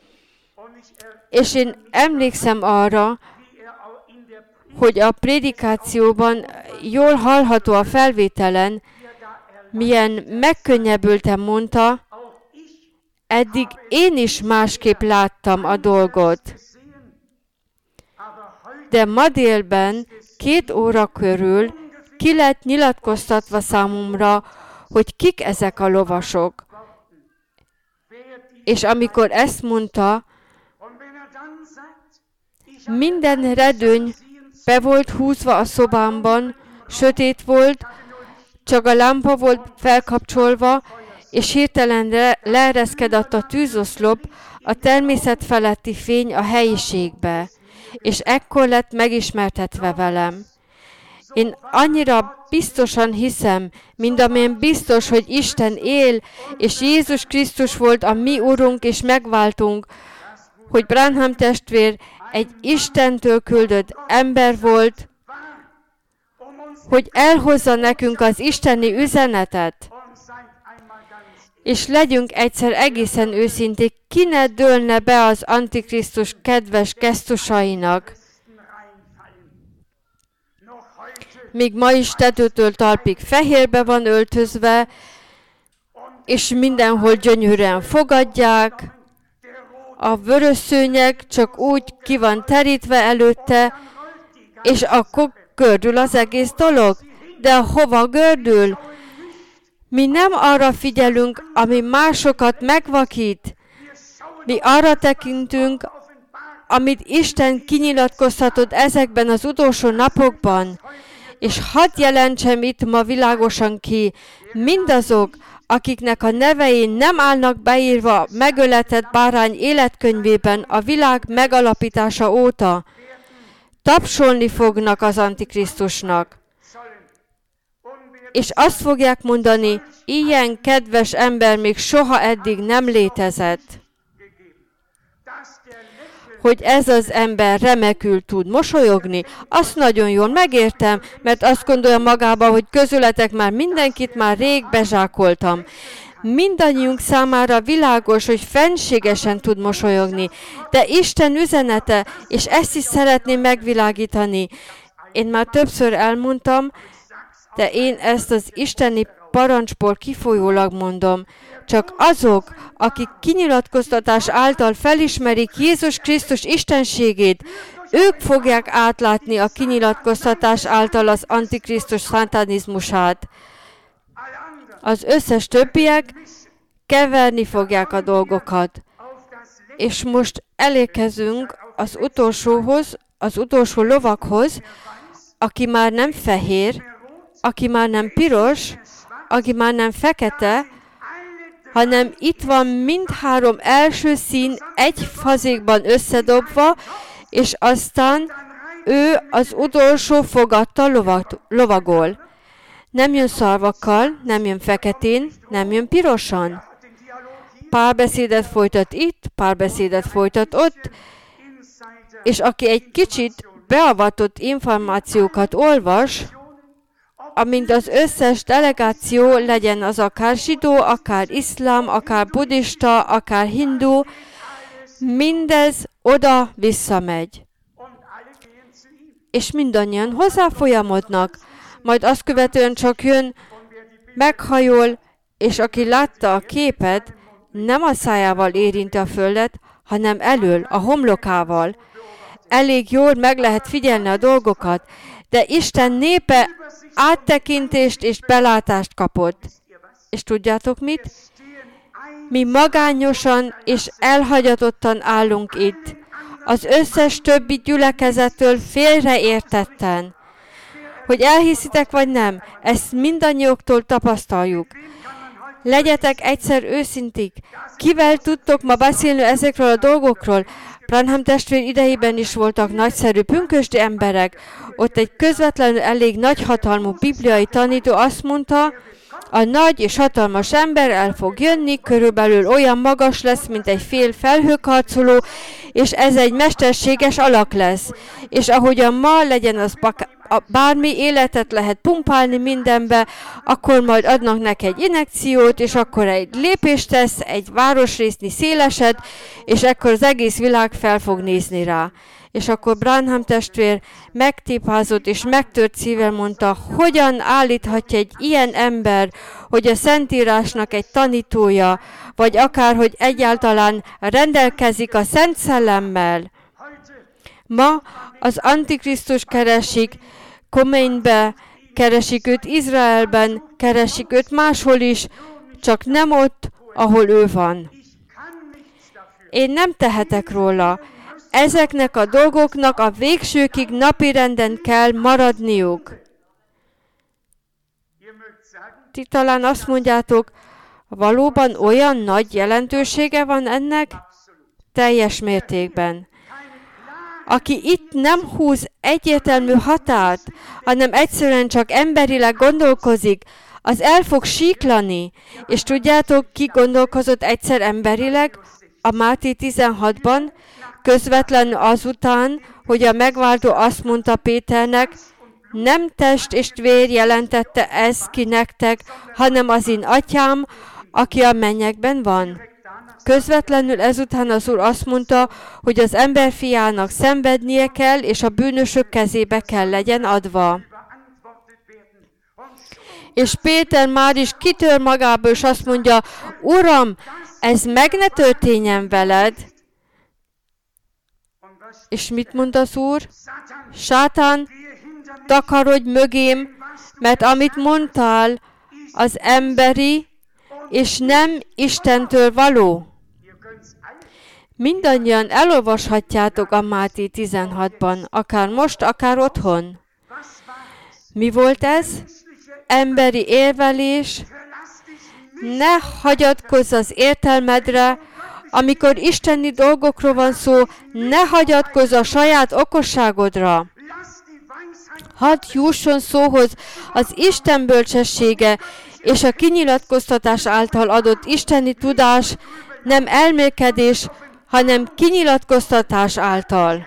és én emlékszem arra, hogy a prédikációban jól hallható a felvételen, milyen megkönnyebbülten mondta, eddig én is másképp láttam a dolgot. De ma délben két óra körül ki lett nyilatkoztatva számomra, hogy kik ezek a lovasok. És amikor ezt mondta, minden redőny be volt húzva a szobámban, sötét volt, csak a lámpa volt felkapcsolva, és hirtelen leereszkedett a tűzoszlop, a természet feletti fény a helyiségbe, és ekkor lett megismertetve velem. Én annyira biztosan hiszem, mint amilyen biztos, hogy Isten él, és Jézus Krisztus volt a mi Urunk és megváltunk, hogy Branham testvér egy Istentől küldött ember volt, hogy elhozza nekünk az isteni üzenetet. És legyünk egyszer egészen őszinték, ki ne dőlne be az Antikrisztus kedves gesztusainak. Míg ma is tetőtől talpig fehérbe van öltözve, és mindenhol gyönyörűen fogadják, a vörös szőnyeg csak úgy ki van terítve előtte, és akkor gördül az egész dolog. De hova gördül? Mi nem arra figyelünk, ami másokat megvakít. Mi arra tekintünk, amit Isten kinyilatkoztatott ezekben az utolsó napokban. És hadd jelentsem itt ma világosan ki, mindazok, akiknek a nevei nem állnak beírva megöletett bárány életkönyvében a világ megalapítása óta, tapsolni fognak az Antikrisztusnak. És azt fogják mondani, ilyen kedves ember még soha eddig nem létezett. Hogy ez az ember remekül tud mosolyogni, azt nagyon jól megértem, mert azt gondolja magába, hogy közületek már mindenkit már rég bezsákoltam. Mindannyiunk számára világos, hogy fenségesen tud mosolyogni, de Isten üzenete, és ezt is szeretném megvilágítani. Én már többször elmondtam, de én ezt az isteni parancsból kifolyólag mondom. Csak azok, akik kinyilatkoztatás által felismerik Jézus Krisztus istenségét, ők fogják átlátni a kinyilatkoztatás által az Antikrisztus szatanizmusát. Az összes többiek keverni fogják a dolgokat. És most elérkezünk az utolsóhoz, az utolsó lovakhoz, aki már nem fehér, aki már nem piros, aki már nem fekete, hanem itt van mindhárom első szín egy fazékban összedobva, és aztán ő az utolsó fogattal lovagol. Nem jön szarvakkal, nem jön feketén, nem jön pirosan. Párbeszédet folytat itt, párbeszédet folytat ott, és aki egy kicsit beavatott információkat olvas, amint az összes delegáció, legyen az akár zsidó, akár iszlám, akár buddhista, akár hindu, mindez oda visszamegy. És mindannyian hozzáfolyamodnak, majd azt követően csak jön, meghajol, és aki látta a képet, nem a szájával érinti a földet, hanem elől, a homlokával. Elég jól meg lehet figyelni a dolgokat, de Isten népe áttekintést és belátást kapott. És tudjátok mit? Mi magányosan és elhagyatottan állunk itt. Az összes többi gyülekezettől félreértetten. Hogy elhiszitek vagy nem, ezt mindannyiuktól tapasztaljuk. Legyetek egyszer őszintik. Kivel tudtok ma beszélni ezekről a dolgokról? Branham testvér idejében is voltak nagyszerű pünkösdi emberek. Ott egy közvetlenül elég nagyhatalmú bibliai tanító azt mondta, a nagy és hatalmas ember el fog jönni, körülbelül olyan magas lesz, mint egy fél felhőkarcoló, és ez egy mesterséges alak lesz. És ahogyan ma legyen az bármi életet lehet pumpálni mindenbe, akkor majd adnak neki egy injekciót, és akkor egy lépést tesz, egy városrésznyi széleset, és akkor az egész világ fel fog nézni rá. És akkor Branham testvér megtépázott és megtört szívvel mondta, hogyan állíthatja egy ilyen ember, hogy a Szentírásnak egy tanítója, vagy akár, hogy egyáltalán rendelkezik a Szent Szellemmel. Ma az Antikrisztus keresik, Khomeinbe keresik őt, Izraelben keresik őt, máshol is, csak nem ott, ahol ő van. Én nem tehetek róla. Ezeknek a dolgoknak a végsőkig napirenden kell maradniuk. Ti talán azt mondjátok, valóban olyan nagy jelentősége van ennek? Teljes mértékben. Aki itt nem húz egyértelmű határt, hanem egyszerűen csak emberileg gondolkozik, az el fog síklani. És tudjátok, ki gondolkozott egyszer emberileg a Máté tizenhatban, közvetlenül azután, hogy a megváltó azt mondta Péternek, nem test és vér jelentette ez ki nektek, hanem az én atyám, aki a mennyekben van. Közvetlenül ezután az Úr azt mondta, hogy az emberfiának szenvednie kell, és a bűnösök kezébe kell legyen adva. És Péter már is kitör magából, és azt mondja, Uram, ez meg ne történjen veled. És mit mond az Úr? Sátán, takarodj mögém, mert amit mondtál, az emberi, és nem Istentől való. Mindannyian elolvashatjátok a Máté tizenhatban, akár most, akár otthon. Mi volt ez? Emberi érvelés. Ne hagyatkozz az értelmedre, amikor isteni dolgokról van szó, ne hagyatkozz a saját okosságodra. Hadd jusson szóhoz az Isten bölcsessége, és a kinyilatkoztatás által adott isteni tudás nem elmélkedés, hanem kinyilatkoztatás által.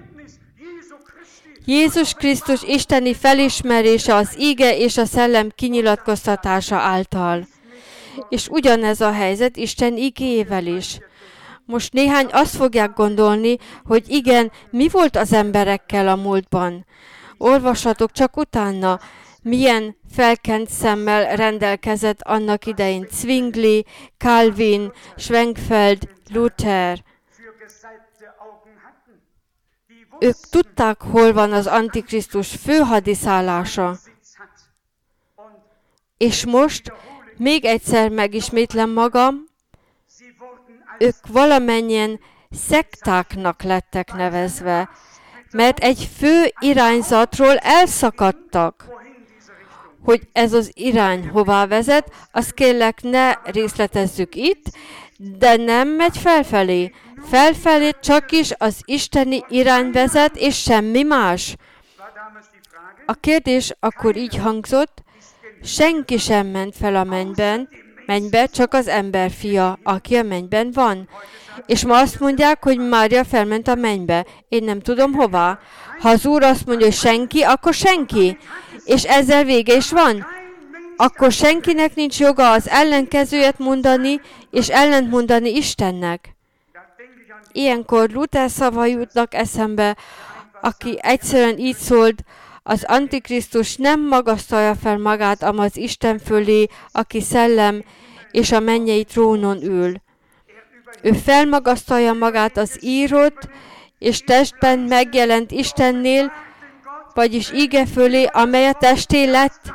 Jézus Krisztus isteni felismerése az íge és a szellem kinyilatkoztatása által. És ugyanez a helyzet Isten igéjével is. Most néhány azt fogják gondolni, hogy igen, mi volt az emberekkel a múltban. Olvashatok csak utána, milyen felkent szemmel rendelkezett annak idején Zwingli, Calvin, Schwenkfeld, Luther. Ők tudták, hol van az Antikrisztus főhadiszállása. És most még egyszer megismétlem magam, ők valamennyien szektáknak lettek nevezve, mert egy fő irányzatról elszakadtak. hogy ez az irány hová vezet, azt kérlek ne részletezzük itt, de nem megy felfelé. Felfelé csak is az isteni irány vezet, és semmi más. A kérdés akkor így hangzott, senki sem ment fel a mennyben, mennybe, csak az ember fia, aki a mennyben van. És ma azt mondják, hogy Mária felment a mennybe. Én nem tudom hová. Ha az Úr azt mondja, hogy senki, akkor senki. És ezzel vége is van. Akkor senkinek nincs joga az ellenkezőjét mondani, és ellent mondani Istennek. Ilyenkor Luther szavai jutnak eszembe, aki egyszerűen így szólt, az Antikrisztus nem magasztalja fel magát, ám az Isten fölé, aki szellem és a mennyei trónon ül. Ő felmagasztalja magát az írott és testben megjelent Istennél, vagyis ige fölé, amely a testé lett.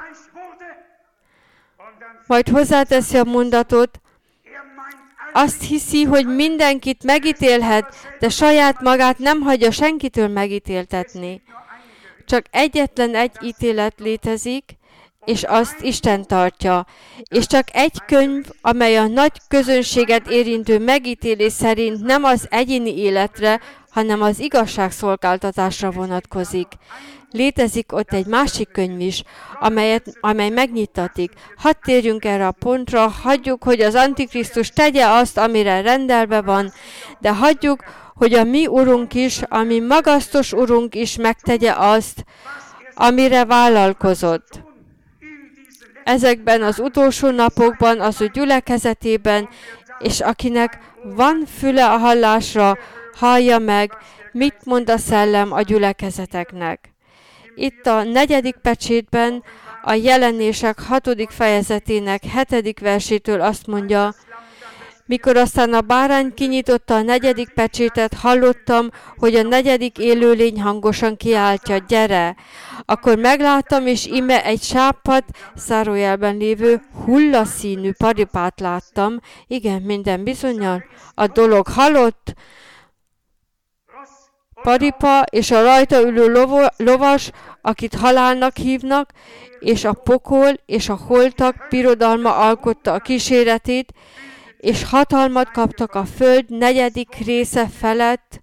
Majd hozzáteszi a mondatot, azt hiszi, hogy mindenkit megítélhet, de saját magát nem hagyja senkitől megítéltetni. Csak egyetlen egy ítélet létezik, és azt Isten tartja. És csak egy könyv, amely a nagy közönséget érintő megítélés szerint nem az egyéni életre, hanem az igazságszolgáltatásra vonatkozik. Létezik ott egy másik könyv is, amelyet, amely megnyittatik. Hadd térjünk erre a pontra, hagyjuk, hogy az Antikrisztus tegye azt, amire rendelve van, de hagyjuk, hogy a mi Urunk is, a mi magasztos Urunk is megtegye azt, amire vállalkozott. Ezekben az utolsó napokban, az ő gyülekezetében, és akinek van füle a hallásra, hallja meg, mit mond a szellem a gyülekezeteknek. Itt a negyedik pecsétben a Jelenések hatodik fejezetének hetedik versétől azt mondja, mikor aztán a bárány kinyitotta a negyedik pecsétet, hallottam, hogy a negyedik élőlény hangosan kiáltja, gyere! Akkor megláttam, és íme egy sápadt, zárójelben lévő, hullaszínű paripát láttam. Igen, minden bizonnyal. A dolog halott, paripa és a rajta ülő lovo, lovas, akit halálnak hívnak, és a pokol és a holtak birodalma alkotta a kíséretét, és hatalmat kaptak a föld negyedik része felett,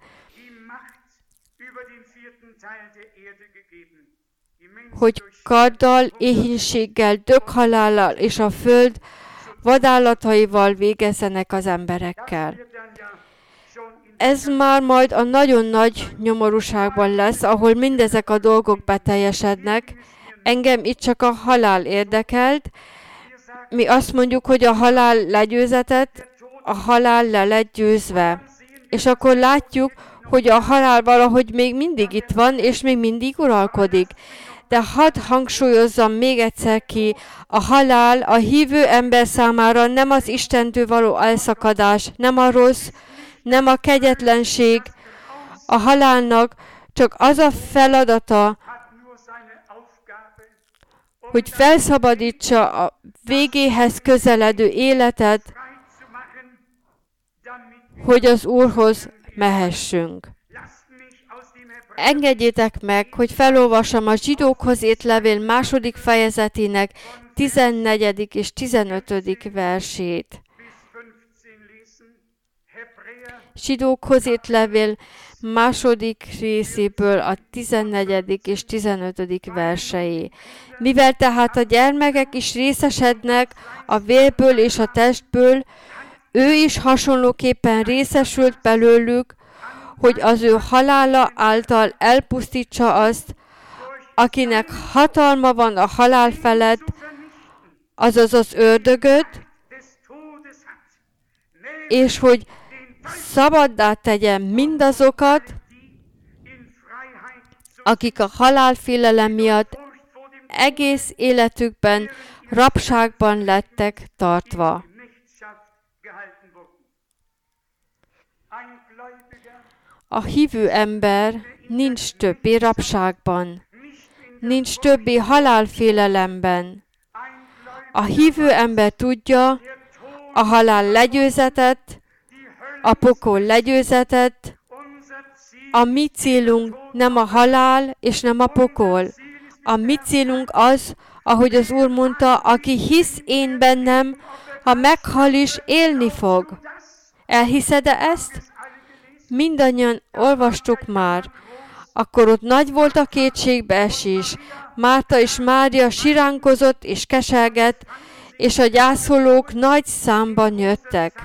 hogy karddal, éhínséggel, döghalállal és a föld vadállataival végezzenek az emberekkel. Ez már majd a nagyon nagy nyomorúságban lesz, ahol mindezek a dolgok beteljesednek. Engem itt csak a halál érdekelt. Mi azt mondjuk, hogy a halál legyőzetett, a halál le lett győzve. És akkor látjuk, hogy a halál valahogy még mindig itt van, és még mindig uralkodik. De hadd hangsúlyozzam még egyszer ki, a halál a hívő ember számára nem az Istentől való elszakadás, nem a rossz, nem a kegyetlenség. A halálnak csak az a feladata, hogy felszabadítsa a végéhez közeledő életet, hogy az Úrhoz mehessünk. Engedjétek meg, hogy felolvassam a Zsidókhoz írt levél második fejezetének tizennegyedik és tizenötödik versét. Zsidókhoz írt levél második részéből a tizennegyedik és tizenötödik versei. Mivel tehát a gyermekek is részesednek a vérből és a testből, ő is hasonlóképpen részesült belőlük, hogy az ő halála által elpusztítsa azt, akinek hatalma van a halál felett, azaz az ördögöt, és hogy szabaddá tegye mindazokat, akik a halálfélelem miatt egész életükben rabságban lettek tartva. A hívő ember nincs többé rabságban, nincs többé halálfélelemben. A hívő ember tudja, a halál legyőzetett, a pokol legyőzetett, a mi célunk nem a halál és nem a pokol. A mi célunk az, ahogy az Úr mondta, aki hisz én bennem, ha meghal is, élni fog. Elhiszed-e ezt? Mindannyian olvastuk már. Akkor ott nagy volt a kétségbeesés. Márta és Mária siránkozott és keselgett, és a gyászolók nagy számban jöttek.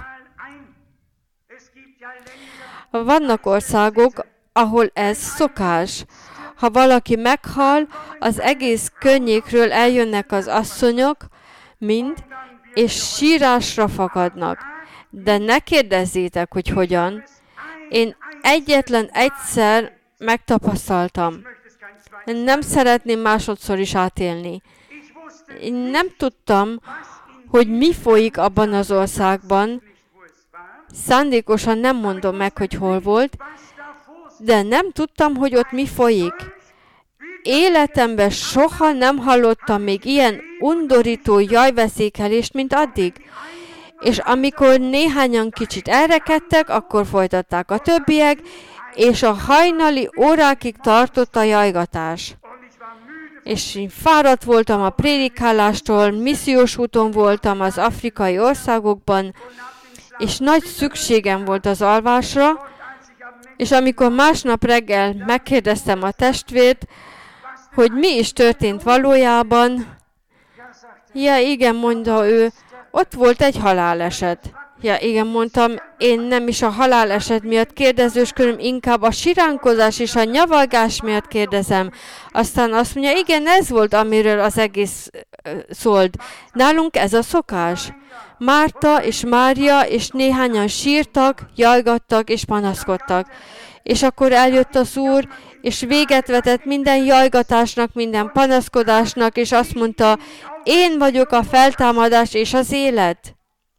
Vannak országok, ahol ez szokás. Ha valaki meghal, az egész környékről eljönnek az asszonyok, mind, és sírásra fakadnak. De ne kérdezzétek, hogy hogyan. Én egyetlen egyszer megtapasztaltam. Nem szeretném másodszor is átélni. Én nem tudtam, hogy mi folyik abban az országban. Szándékosan nem mondom meg, hogy hol volt, de nem tudtam, hogy ott mi folyik. Életemben soha nem hallottam még ilyen undorító jajveszékelést, mint addig. És amikor néhányan kicsit elrekedtek, akkor folytatták a többiek, és a hajnali órákig tartott a jajgatás. És én fáradt voltam a prédikálástól, missziós úton voltam az afrikai országokban, és nagy szükségem volt az alvásra, és amikor másnap reggel megkérdeztem a testvért, hogy mi is történt valójában, ja igen, mondta ő, ott volt egy haláleset. Ja igen, mondtam, én nem is a haláleset miatt kérdezősködöm, inkább a siránkozás és a nyavalgás miatt kérdezem. Aztán azt mondja, igen, ez volt, amiről az egész szólt. Nálunk ez a szokás. Márta és Mária és néhányan sírtak, jajgattak és panaszkodtak. És akkor eljött az Úr, és véget vetett minden jajgatásnak, minden panaszkodásnak, és azt mondta, én vagyok a feltámadás és az élet.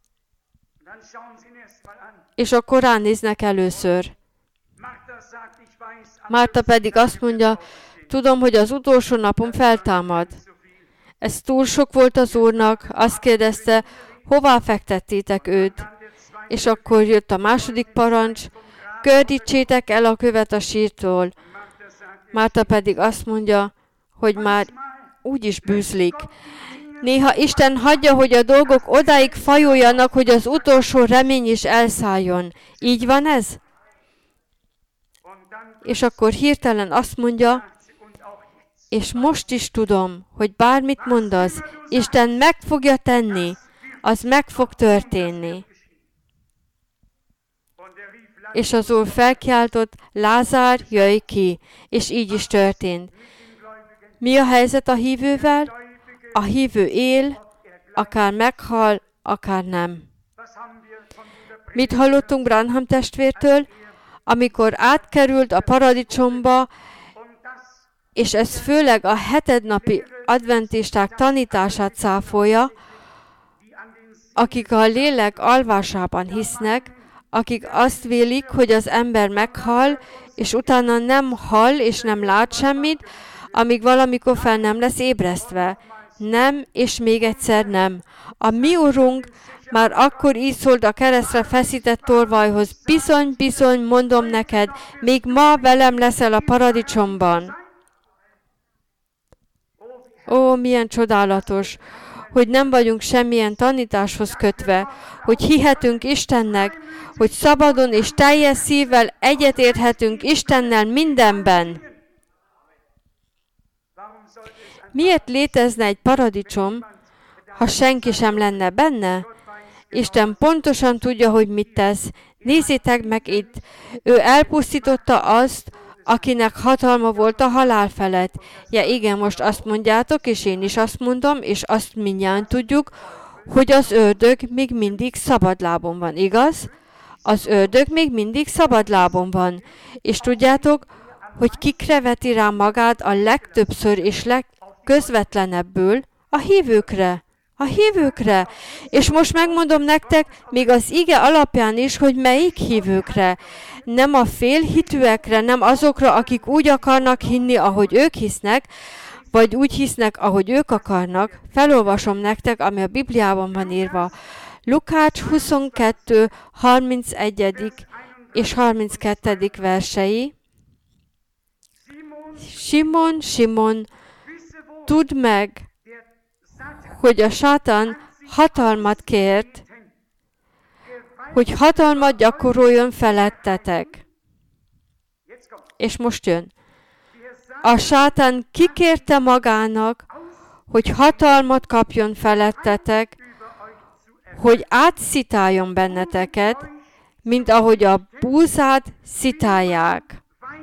És akkor ránéznek először. Márta pedig azt mondja, tudom, hogy az utolsó napon feltámad. Ez túl sok volt az Úrnak, azt kérdezte, hová fektettétek őt? És akkor jött a második parancs, gördítsétek el a követ a sírtól. Márta pedig azt mondja, hogy már úgyis bűzlik. Néha Isten hagyja, hogy a dolgok odáig fajuljanak, hogy az utolsó remény is elszálljon. Így van ez? És akkor hirtelen azt mondja, és most is tudom, hogy bármit mondasz, Isten meg fogja tenni, az meg fog történni. És az Úr felkiáltott, Lázár, jöjj ki, és így is történt. Mi a helyzet a hívővel? A hívő él, akár meghal, akár nem. Mit hallottunk Branham testvértől? Amikor átkerült a paradicsomba, és ez főleg a hetednapi adventisták tanítását cáfolja, akik a lélek alvásában hisznek, akik azt vélik, hogy az ember meghal, és utána nem hall és nem lát semmit, amíg valamikor fel nem lesz ébresztve. Nem, és még egyszer nem. A mi Urunk már akkor így szólt a keresztre feszített tolvajhoz, bizony, bizony, mondom neked, még ma velem leszel a paradicsomban. Ó, milyen csodálatos, hogy nem vagyunk semmilyen tanításhoz kötve, hogy hihetünk Istennek, hogy szabadon és teljes szívvel egyetérthetünk Istennel mindenben. Miért létezne egy paradicsom, ha senki sem lenne benne? Isten pontosan tudja, hogy mit tesz. Nézzétek meg itt, ő elpusztította azt, akinek hatalma volt a halál felett. Ja igen, most azt mondjátok, és én is azt mondom, és azt mindjárt tudjuk, hogy az ördög még mindig szabadlábon van, igaz? Az ördög még mindig szabadlábon van. És tudjátok, hogy kikre veti rá magát a legtöbbször és legközvetlenebből? A hívőkre. A hívőkre. És most megmondom nektek, még az ige alapján is, hogy melyik hívőkre. Nem a félhitűekre, nem azokra, akik úgy akarnak hinni, ahogy ők hisznek, vagy úgy hisznek, ahogy ők akarnak. Felolvasom nektek, ami a Bibliában van írva. Lukács huszonkettő, harmincegy. és harminckettő. versei. Simon, Simon, tudd meg, hogy a sátán hatalmat kért, hogy hatalmat gyakoroljon felettetek. És most jön. A sátán kikérte magának, hogy hatalmat kapjon felettetek, hogy átszitáljon benneteket, mint ahogy a búzát szitálják.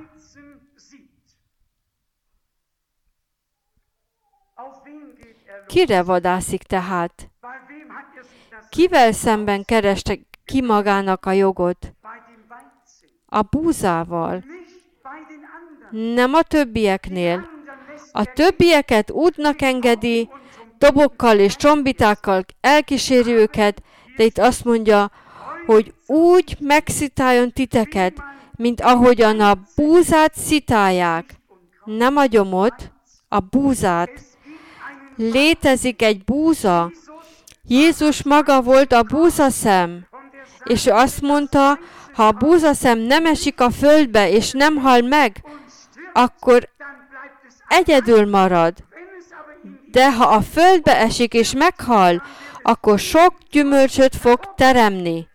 Kire vadászik tehát? Kivel szemben kereste ki magának a jogot? A búzával. Nem a többieknél. A többieket útnak engedi, dobokkal és trombitákkal elkíséri őket, de itt azt mondja, hogy úgy megszitáljon titeket, mint ahogyan a búzát szitálják. Nem a gyomot, a búzát. Létezik egy búza. Jézus maga volt a búzaszem, és ő azt mondta, ha a búzaszem nem esik a földbe, és nem hal meg, akkor egyedül marad. De ha a földbe esik és meghal, akkor sok gyümölcsöt fog teremni.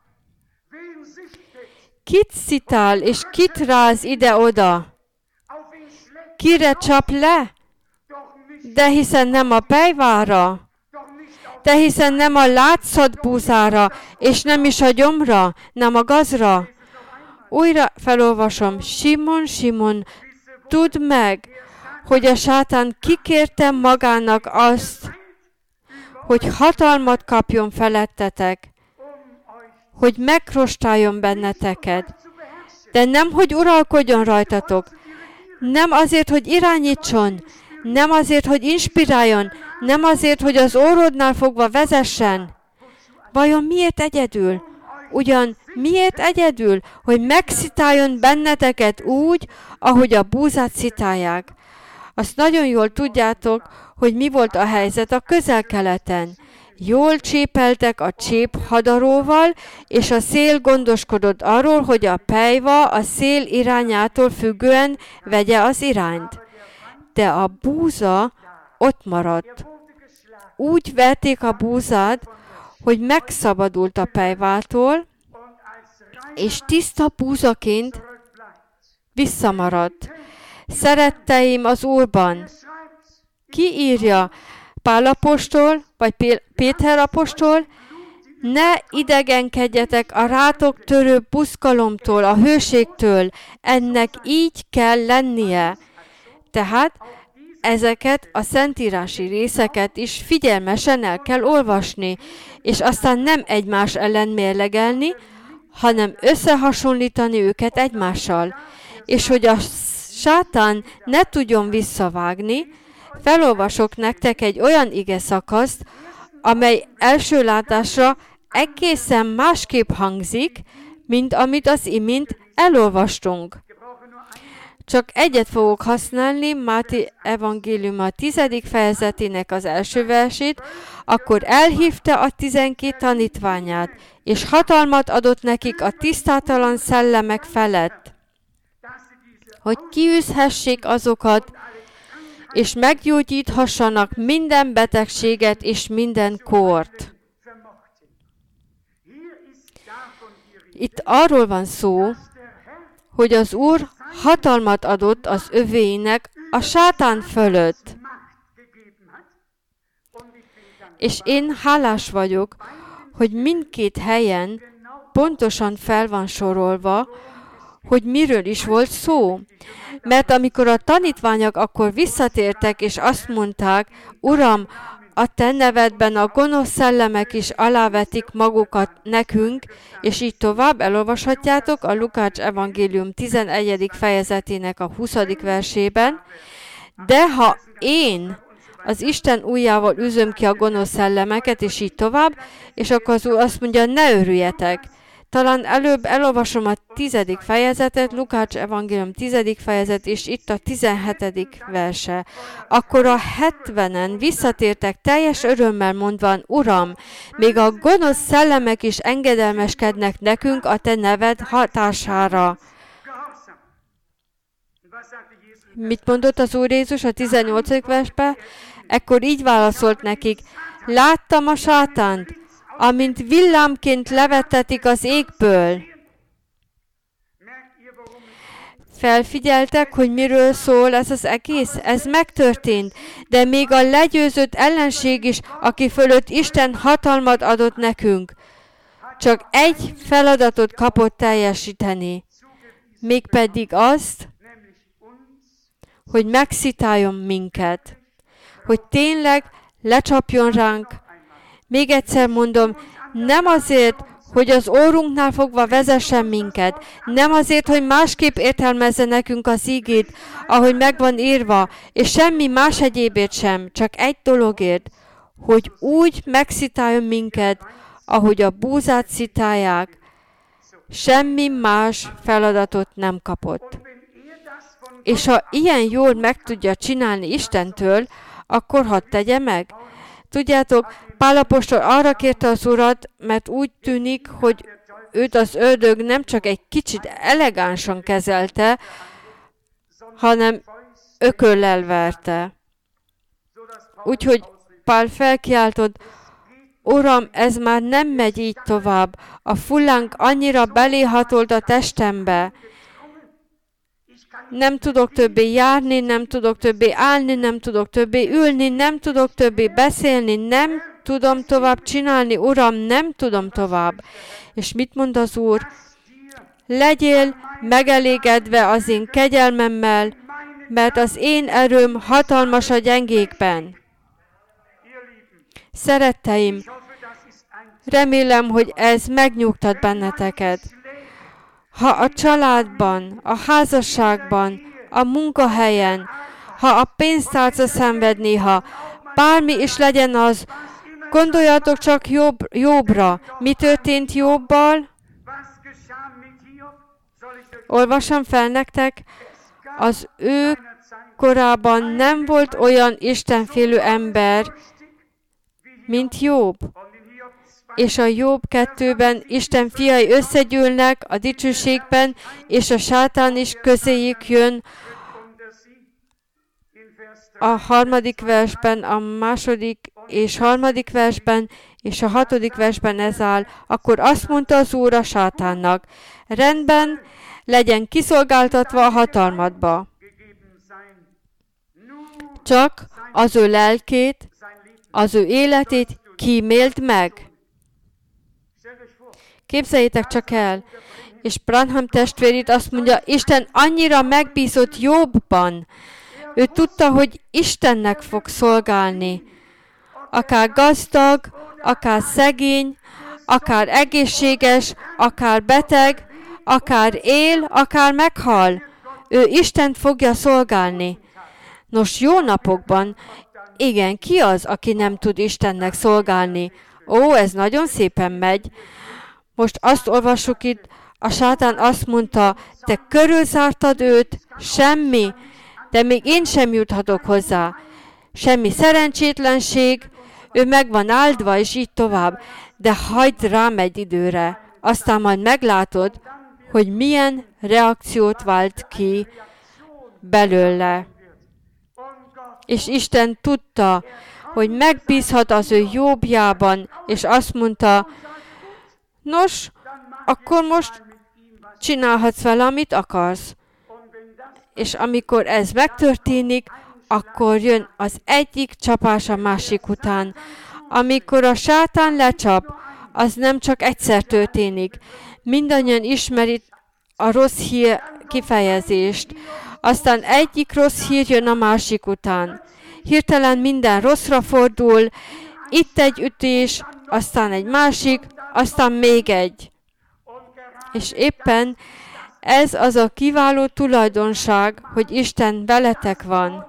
Kit szitál és kit ráz ide-oda? Kire csap le? De hiszen nem a pejvára, de hiszen nem a látszatbúzára, és nem is a gyomra, nem a gazra. Újra felolvasom. Simon, Simon, tudd meg, hogy a sátán kikérte magának azt, hogy hatalmat kapjon felettetek, hogy megrostáljon benneteket. De nem, hogy uralkodjon rajtatok, nem azért, hogy irányítson, nem azért, hogy inspiráljon, nem azért, hogy az orrodnál fogva vezessen. Vajon miért egyedül? Ugyan miért egyedül, hogy megszitáljon benneteket úgy, ahogy a búzát szitálják? Azt nagyon jól tudjátok, hogy mi volt a helyzet a Közel-Keleten. Jól csépeltek a cséphadaróval, és a szél gondoskodott arról, hogy a pelyva a szél irányától függően vegye az irányt. De a búza ott maradt. Úgy verték a búzát, hogy megszabadult a pelyvától, és tiszta búzaként visszamaradt. Szeretteim az Úrban, ki írja? Pál apostol, vagy Péter apostol? Ne idegenkedjetek a rátok törő buszkalomtól, a hőségtől, ennek így kell lennie. Tehát ezeket a szentírási részeket is figyelmesen el kell olvasni, és aztán nem egymás ellen mérlegelni, hanem összehasonlítani őket egymással. És hogy a sátán ne tudjon visszavágni, felolvasok nektek egy olyan ige szakaszt, amely első látásra egészen másképp hangzik, mint amit az imént elolvastunk. Csak egyet fogok használni, Máté evangélium a tizedik fejezetének az első versét, akkor elhívta a tizenkét tanítványát, és hatalmat adott nekik a tisztátalan szellemek felett, hogy kiűzhessék azokat, és meggyógyíthassanak minden betegséget és minden kórt. Itt arról van szó, hogy az Úr hatalmat adott az övéinek a sátán fölött. És én hálás vagyok, hogy mindkét helyen pontosan fel van sorolva, hogy miről is volt szó. Mert amikor a tanítványok akkor visszatértek, és azt mondták, Uram, a te nevedben a gonosz szellemek is alávetik magukat nekünk, és így tovább elolvashatjátok a Lukács evangélium tizenegyedik fejezetének a huszadik versében, de ha én az Isten ujjával üzöm ki a gonosz szellemeket, és így tovább, és akkor az Úr azt mondja, ne örüljetek. Talán előbb elolvasom a tizedik fejezetet, Lukács evangélium tizedik fejezet, és itt a tizenhetedik verse. Akkor a hetvenen visszatértek teljes örömmel mondván, Uram, még a gonosz szellemek is engedelmeskednek nekünk a te neved hatására. Mit mondott az Úr Jézus a tizennyolcadik versben? Ekkor így válaszolt nekik, láttam a sátánt, amint villámként levetetik az égből. Felfigyeltek, hogy miről szól ez az egész? Ez megtörtént, de még a legyőzött ellenség is, aki fölött Isten hatalmat adott nekünk, csak egy feladatot kapott teljesíteni, mégpedig azt, hogy megszitáljon minket, hogy tényleg lecsapjon ránk. Még egyszer mondom, nem azért, hogy az órunknál fogva vezessen minket, nem azért, hogy másképp értelmezze nekünk az ígét, ahogy meg van írva, és semmi más egyébért sem, csak egy dologért, hogy úgy megszitáljon minket, ahogy a búzát szitálják, semmi más feladatot nem kapott. És ha ilyen jól meg tudja csinálni Istentől, akkor hadd tegye meg. Tudjátok, Pál apostol arra kérte az Urat, mert úgy tűnik, hogy őt az ördög nem csak egy kicsit elegánsan kezelte, hanem ököllel verte. Úgyhogy Pál felkiáltott, Uram, ez már nem megy így tovább. A fullánk annyira beléhatolt a testembe. Nem tudok többé járni, nem tudok többé állni, nem tudok többé ülni, nem tudok többé beszélni, nem tudom tovább csinálni, Uram, nem tudom tovább. És mit mond az Úr? Legyél megelégedve az én kegyelmemmel, mert az én erőm hatalmas a gyengékben. Szeretteim, remélem, hogy ez megnyugtat benneteket. Ha a családban, a házasságban, a munkahelyen, ha a pénztárca szenved néha, bármi is legyen az, gondoljatok csak Jobb, Jobbra. Mi történt Jobbal? Olvasom fel nektek, az ő korában nem volt olyan istenfélő ember, mint Jobb. És a Jobb kettőben Isten fiai összegyűlnek a dicsőségben, és a sátán is közéjük jön. A harmadik versben, a második és harmadik versben, és a hatodik versben ez áll. Akkor azt mondta az Úr a sátánnak, rendben, legyen kiszolgáltatva a hatalmadba. Csak az ő lelkét, az ő életét kíméld meg. Képzeljétek csak el, és Branham testvér itt azt mondja, Isten annyira megbízott Jobbban. Ő tudta, hogy Istennek fog szolgálni. Akár gazdag, akár szegény, akár egészséges, akár beteg, akár él, akár meghal. Ő Istent fogja szolgálni. Nos, jó napokban, igen, ki az, aki nem tud Istennek szolgálni? Ó, ez nagyon szépen megy. Most azt olvassuk itt, a sátán azt mondta, te körülzártad őt, semmi, de még én sem juthatok hozzá. Semmi szerencsétlenség, ő meg van áldva, és így tovább. De hagyd rám egy időre, aztán majd meglátod, hogy milyen reakciót vált ki belőle. És Isten tudta, hogy megbízhat az ő Jobbjában, és azt mondta, nos, akkor most csinálhatsz vele, amit akarsz. És amikor ez megtörténik, akkor jön az egyik csapás a másik után. Amikor a sátán lecsap, az nem csak egyszer történik. Mindannyian ismerik a rossz hír kifejezést. Aztán egyik rossz hír jön a másik után. Hirtelen minden rosszra fordul, itt egy ütés, aztán egy másik, aztán még egy. És éppen ez az a kiváló tulajdonság, hogy Isten veletek van.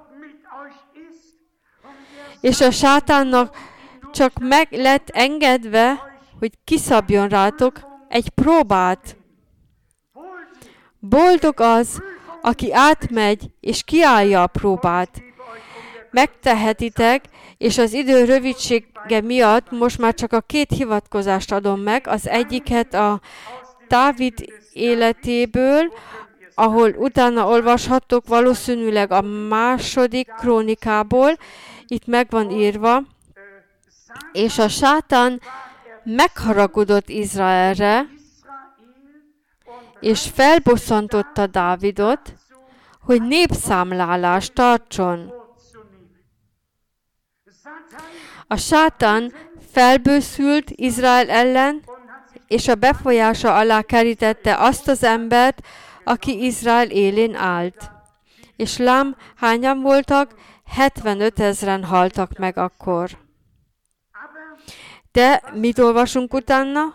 És a sátánnak csak meg lett engedve, hogy kiszabjon rátok egy próbát. Boldog az, aki átmegy és kiállja a próbát. Megtehetitek, és az idő rövidsége miatt most már csak a két hivatkozást adom meg, az egyiket a Dávid életéből, ahol utána olvashattok valószínűleg a második krónikából, itt meg van írva, és a sátán megharagudott Izraelre, és felbosszantotta Dávidot, hogy népszámlálást tartson. A sátán felbőszült Izrael ellen, és a befolyása alá kerítette azt az embert, aki Izrael élén állt. És lám, hányan voltak? hetvenöt ezren haltak meg akkor. De mit olvasunk utána?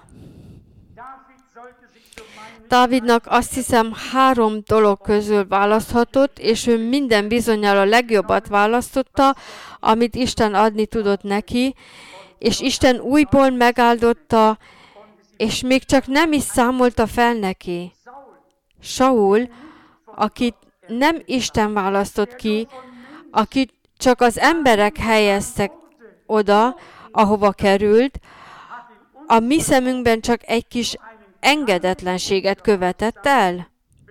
Dávidnak azt hiszem három dolog közül választhatott, és ő minden bizonnyal a legjobbat választotta, amit Isten adni tudott neki, és Isten újból megáldotta, és még csak nem is számolta fel neki. Saul, akit nem Isten választott ki, akit csak az emberek helyeztek oda, ahova került, a mi szemünkben csak egy kis engedetlenséget követett el.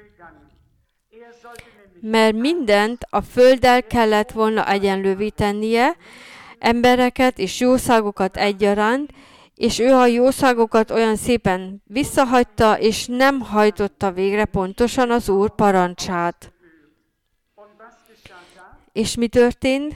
Mert mindent a földdel kellett volna egyenlővé tennie, embereket és jószágokat egyaránt, és ő a jószágokat olyan szépen visszahagyta, és nem hajtotta végre pontosan az Úr parancsát. És mi történt?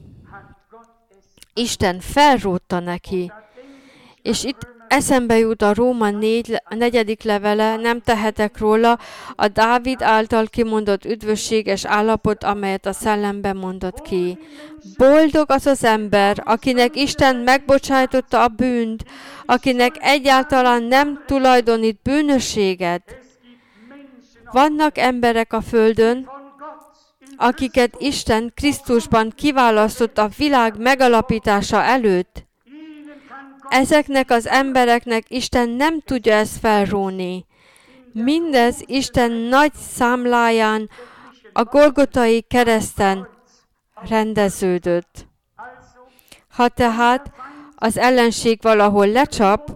Isten felrótta neki. És itt eszembe jut a Róma négy, a negyedik levele, nem tehetek róla, a Dávid által kimondott üdvösséges állapot, amelyet a szellemben mondott ki. Boldog az az ember, akinek Isten megbocsájtotta a bűnt, akinek egyáltalán nem tulajdonít bűnösséget. Vannak emberek a földön, akiket Isten Krisztusban kiválasztott a világ megalapítása előtt. Ezeknek az embereknek Isten nem tudja ezt felróni. Mindez Isten nagy számláján, a Golgotai kereszten rendeződött. Ha tehát az ellenség valahol lecsap,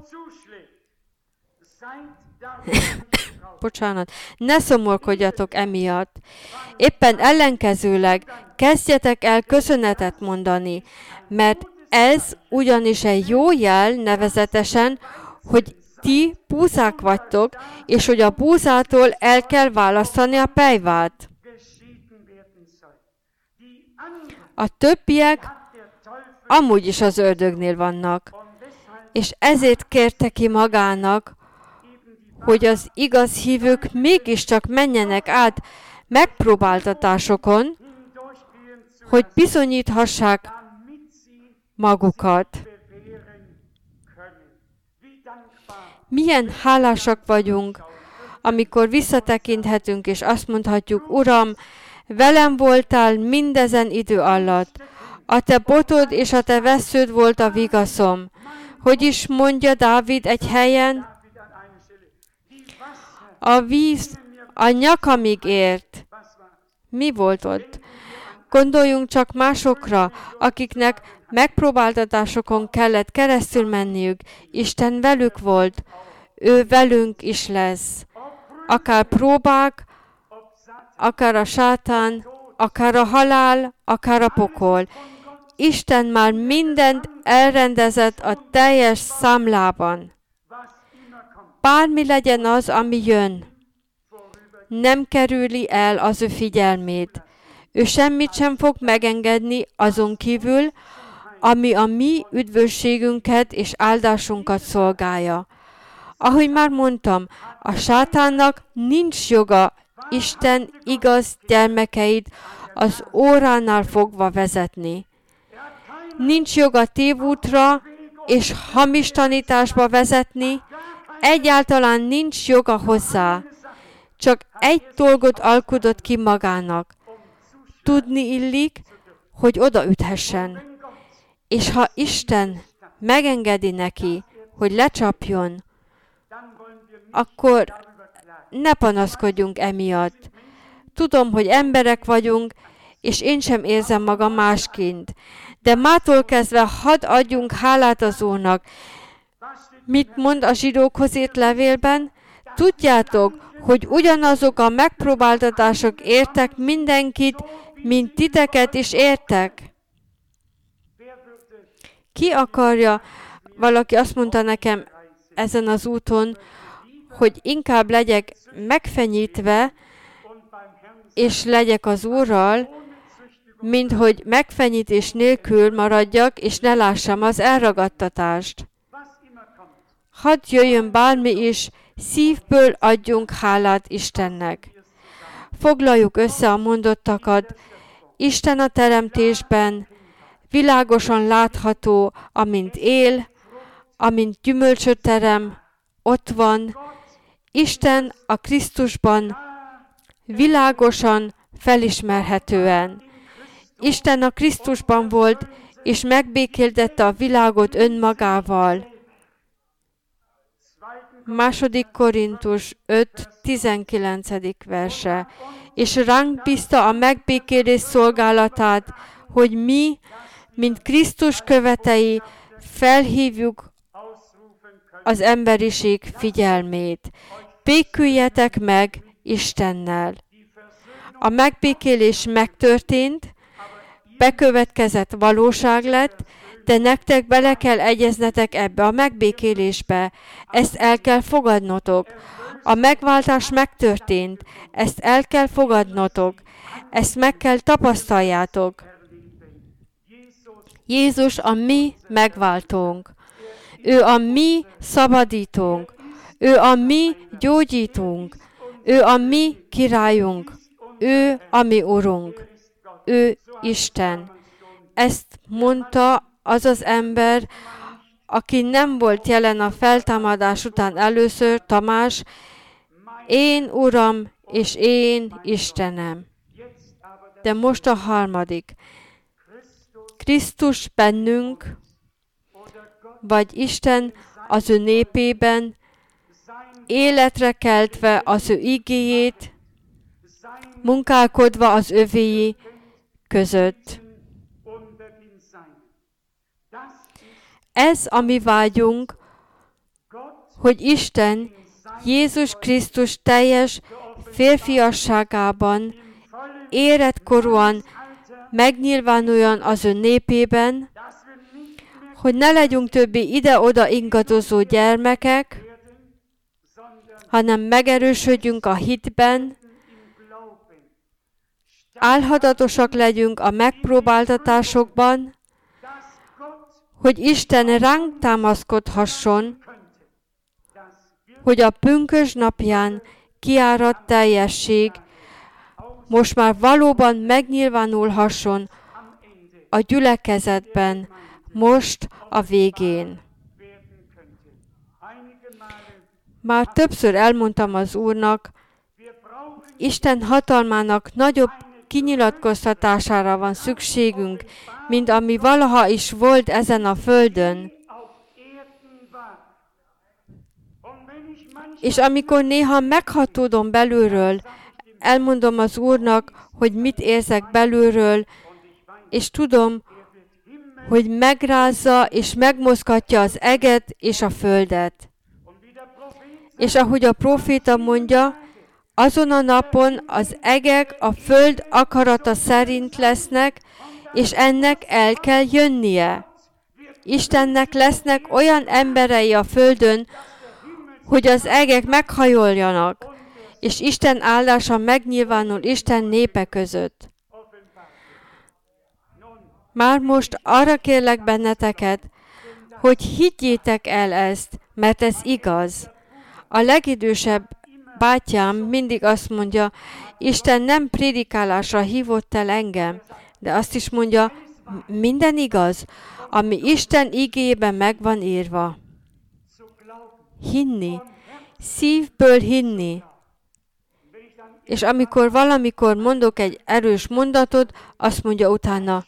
bocsánat, ne szomorkodjatok emiatt. Éppen ellenkezőleg kezdjetek el köszönetet mondani, mert ez ugyanis egy jó jel, nevezetesen, hogy ti búzák vagytok, és hogy a búzától el kell választani a pejvát. A többiek amúgy is az ördögnél vannak, és ezért kérte ki magának, hogy az igaz hívők mégiscsak menjenek át megpróbáltatásokon, hogy bizonyíthassák magukat. Milyen hálásak vagyunk, amikor visszatekinthetünk, és azt mondhatjuk, Uram, velem voltál mindezen idő alatt. A te botod és a te vessződ volt a vigaszom. Hogy is mondja Dávid egy helyen? A víz a nyakamig ért. Mi volt ott? Gondoljunk csak másokra, akiknek megpróbáltatásokon kellett keresztül menniük. Isten velük volt, ő velünk is lesz. Akár próbák, akár a sátán, akár a halál, akár a pokol. Isten már mindent elrendezett a teljes számlában. Bármi legyen az, ami jön, nem kerüli el az ő figyelmét. Ő semmit sem fog megengedni azon kívül, ami a mi üdvösségünket és áldásunkat szolgálja. Ahogy már mondtam, a sátánnak nincs joga Isten igaz gyermekeit az óránál fogva vezetni. Nincs joga tévútra és hamis tanításba vezetni, egyáltalán nincs joga hozzá. Csak egy dolgot alkudott ki magának. Tudni illik, hogy odaüthessen. És ha Isten megengedi neki, hogy lecsapjon, akkor ne panaszkodjunk emiatt. Tudom, hogy emberek vagyunk, és én sem érzem magam másként. De mától kezdve hadd adjunk hálát az Úrnak. Mit mond a zsidókhoz írt levélben? Tudjátok, hogy ugyanazok a megpróbáltatások értek mindenkit, mint titeket is értek. Ki akarja, valaki azt mondta nekem ezen az úton, hogy inkább legyek megfenyítve, és legyek az Úrral, mint hogy megfenyítés nélkül maradjak, és ne lássam az elragadtatást. Hadd jöjjön bármi is, szívből adjunk hálát Istennek. Foglaljuk össze a mondottakat. Isten a teremtésben világosan látható, amint él, amint gyümölcsöt terem, ott van. Isten a Krisztusban világosan, felismerhetően. Isten a Krisztusban volt, és megbékéltette a világot önmagával. Második Korintus öt tizenkilencedik verse. És ránk bízta a megbékélés szolgálatát, hogy mi, mint Krisztus követei, felhívjuk az emberiség figyelmét. Béküljetek meg Istennel. A megbékélés megtörtént, bekövetkezett valóság lett, de nektek bele kell egyeznetek ebbe a megbékélésbe. Ezt el kell fogadnotok. A megváltás megtörtént. Ezt el kell fogadnotok. Ezt meg kell tapasztaljátok. Jézus a mi megváltónk. Ő a mi szabadítónk. Ő a mi gyógyítónk. Ő a mi királyunk. Ő a mi urunk. Ő Isten. Ezt mondta az az ember, aki nem volt jelen a feltámadás után először, Tamás, én Uram és én Istenem. De most a harmadik. Krisztus bennünk, vagy Isten az ő népében, életre keltve az ő igéjét, munkálkodva az övéi között. Ez a mi vágyunk, hogy Isten Jézus Krisztus teljes férfiasságában, életkorúan megnyilvánuljon az ő népében, hogy ne legyünk többi ide-oda ingadozó gyermekek, hanem megerősödjünk a hitben, álhatatosak legyünk a megpróbáltatásokban, hogy Isten ránk támaszkodhasson, hogy a pünkösd napján kiáradt teljesség most már valóban megnyilvánulhasson a gyülekezetben, most a végén. Már többször elmondtam az Úrnak, Isten hatalmának nagyobb kinyilatkoztatására van szükségünk, mint ami valaha is volt ezen a földön. És amikor néha meghatódom belülről, elmondom az Úrnak, hogy mit érzek belülről, és tudom, hogy megrázza és megmozgatja az eget és a földet. És ahogy a próféta mondja, azon a napon az egek a föld akarata szerint lesznek, és ennek el kell jönnie. Istennek lesznek olyan emberei a földön, hogy az egek meghajoljanak, és Isten áldása megnyilvánul Isten népe között. Már most arra kérlek benneteket, hogy higgyétek el ezt, mert ez igaz. A legidősebb bátyám mindig azt mondja, Isten nem prédikálásra hívott el engem, de azt is mondja, minden igaz, ami Isten igéjében meg van írva. Hinni, szívből hinni. És amikor valamikor mondok egy erős mondatot, azt mondja utána,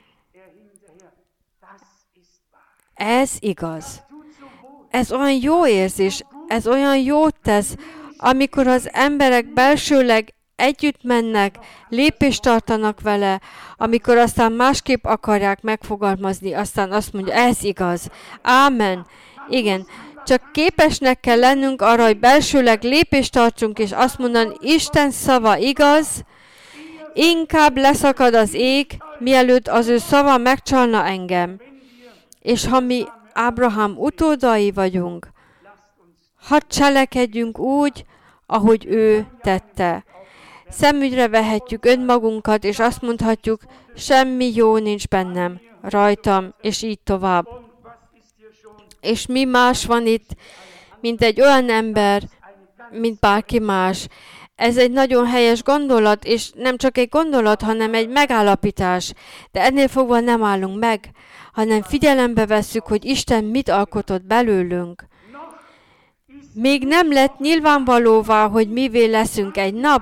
ez igaz. Ez olyan jó érzés, ez olyan jót tesz, amikor az emberek belsőleg együtt mennek, lépést tartanak vele, amikor aztán másképp akarják megfogalmazni, aztán azt mondja, ez igaz. Ámen. Igen, Csak képesnek kell lennünk arra, hogy belsőleg lépést tartsunk, és azt mondani, Isten szava igaz, inkább leszakad az ég, mielőtt az ő szava megcsalna engem. És ha mi Ábrahám utódai vagyunk, hadd cselekedjünk úgy, ahogy ő tette. Szemügyre vehetjük önmagunkat, és azt mondhatjuk, semmi jó nincs bennem, rajtam, és így tovább. És mi más van itt, mint egy olyan ember, mint bárki más. Ez egy nagyon helyes gondolat, és nem csak egy gondolat, hanem egy megállapítás. De ennél fogva nem állunk meg, hanem figyelembe vesszük, hogy Isten mit alkotott belőlünk. Még nem lett nyilvánvalóvá, hogy mivé leszünk egy nap.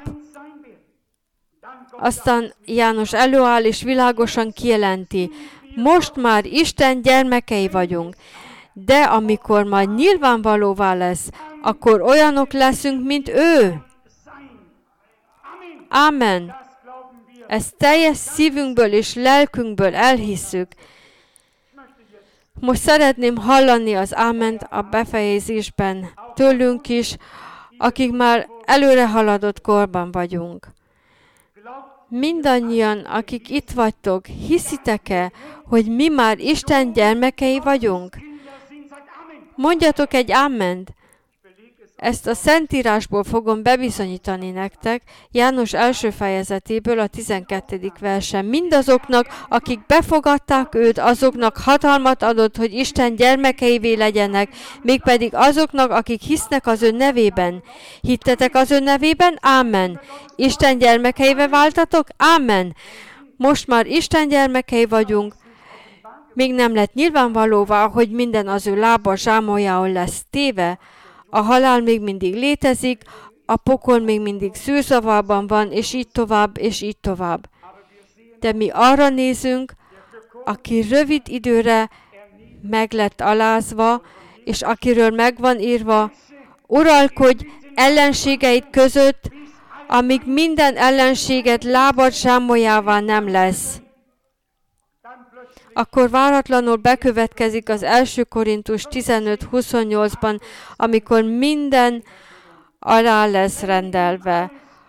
Aztán János előáll és világosan kijelenti, most már Isten gyermekei vagyunk, de amikor majd nyilvánvalóvá lesz, akkor olyanok leszünk, mint ő. Amen. Ezt teljes szívünkből és lelkünkből elhisszük. Most szeretném hallani az áment a befejezésben tőlünk is, akik már előre haladott korban vagyunk. Mindannyian, akik itt vagytok, hiszitek-e, hogy mi már Isten gyermekei vagyunk? Mondjatok egy áment. Ezt a Szentírásból fogom bebizonyítani nektek, János első fejezetéből a tizenkettedik versen. Mindazoknak, akik befogadták őt, azoknak hatalmat adott, hogy Isten gyermekeivé legyenek, mégpedig azoknak, akik hisznek az ő nevében. Hittetek az ő nevében? Ámen. Isten gyermekeivé váltatok? Ámen. Most már Isten gyermekei vagyunk. Még nem lett nyilvánvalóvá, hogy minden az ő lába zsámoljául lesz téve. A halál még mindig létezik, a pokol még mindig szőzavarban van, és így tovább, és így tovább. De mi arra nézünk, aki rövid időre meg lett alázva, és akiről meg van írva, uralkodj ellenségeid között, amíg minden ellenséget lábad zsámolyává nem lesz. Akkor váratlanul bekövetkezik az első Korintus tizenöt huszonnyolcban, amikor minden alá lesz rendelve.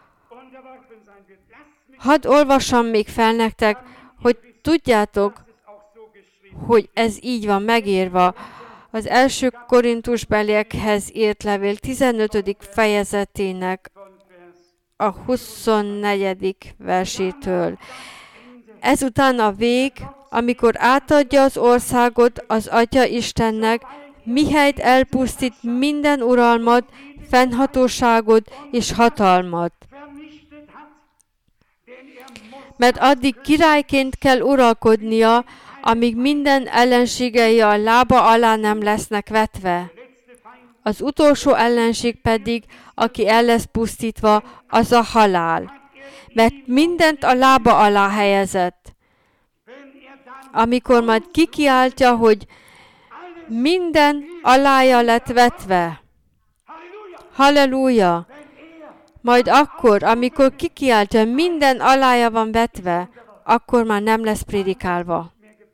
Hadd olvassam még fel nektek, hogy tudjátok, hogy ez így van megírva. Az első Korintusbeliekhez írt levél tizenötödik fejezetének a huszonnegyedik versétől. Ezután a vég, amikor átadja az országot az Atya Istennek, mihelyt elpusztít minden uralmat, fennhatóságot és hatalmat. Mert addig királyként kell uralkodnia, amíg minden ellenségei a lába alá nem lesznek vetve. Az utolsó ellenség pedig, aki el lesz pusztítva, az a halál. Mert mindent a lába alá helyezett. Amikor majd kikiáltja, hogy minden alája lett vetve. Halleluja! Majd akkor, amikor kikiáltja, minden alája van vetve, akkor már nem lesz prédikálva.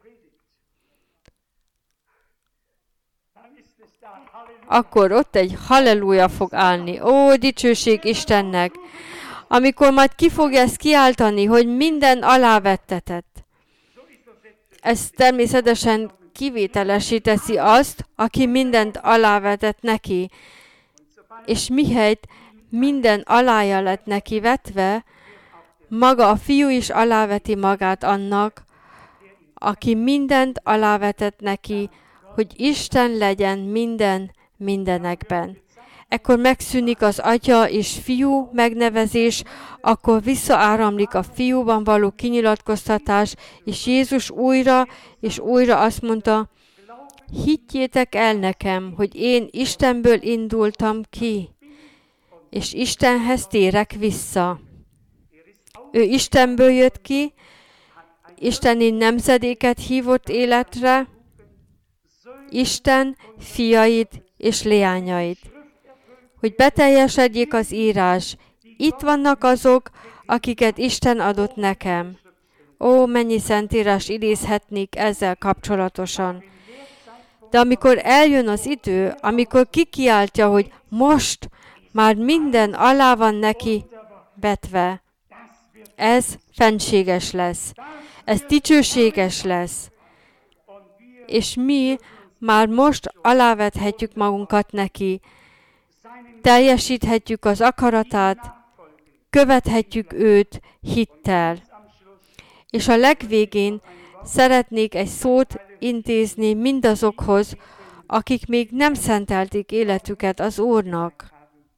Akkor ott egy halleluja fog állni. Ó, dicsőség Istennek! Amikor majd ki fogja ezt kiáltani, hogy minden alávettetett. Ez természetesen kivételesíteszi azt, aki mindent alávetett neki. És mihelyt minden alája lett neki vetve, maga a fiú is aláveti magát annak, aki mindent alávetett neki, hogy Isten legyen minden mindenekben. Ekkor megszűnik az atya és fiú megnevezés, akkor visszaáramlik a fiúban való kinyilatkoztatás, és Jézus újra és újra azt mondta, higgyétek el nekem, hogy én Istenből indultam ki, és Istenhez térek vissza. Ő Istenből jött ki, isteni nemzedéket hívott életre, Isten fiait és leányait. Hogy beteljesedjék az írás. Itt vannak azok, akiket Isten adott nekem. Ó, mennyi szentírás idézhetnék ezzel kapcsolatosan. De amikor eljön az idő, amikor kikiáltja, hogy most már minden alá van neki vetve, ez fenséges lesz. Ez dicsőséges lesz. És mi már most alávethetjük magunkat neki. Teljesíthetjük az akaratát, követhetjük őt hittel. És a legvégén szeretnék egy szót intézni mindazokhoz, akik még nem szentelték életüket az Úrnak.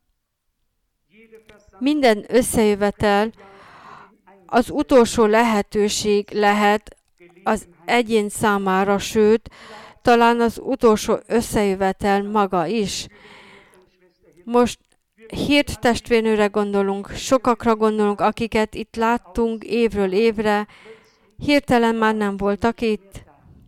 Minden összejövetel az utolsó lehetőség lehet az egyén számára, sőt, talán az utolsó összejövetel maga is. Most hét testvérnőre gondolunk, sokakra gondolunk, akiket itt láttunk évről évre, hirtelen már nem voltak itt.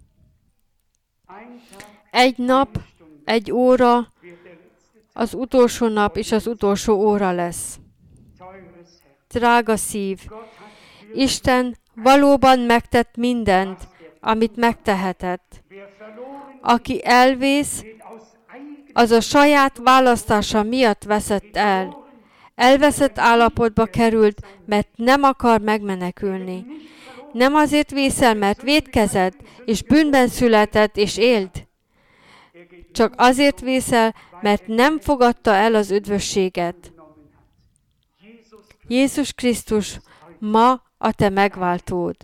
Egy nap, egy óra, az utolsó nap és az utolsó óra lesz. Drága szív, Isten valóban megtett mindent, amit megtehetett. Aki elvész, az a saját választása miatt veszett el. Elveszett állapotba került, mert nem akar megmenekülni. Nem azért vészel, mert vétkezett, és bűnben született, és élt. Csak azért vészel, mert nem fogadta el az üdvösséget. Jézus Krisztus ma a te megváltód.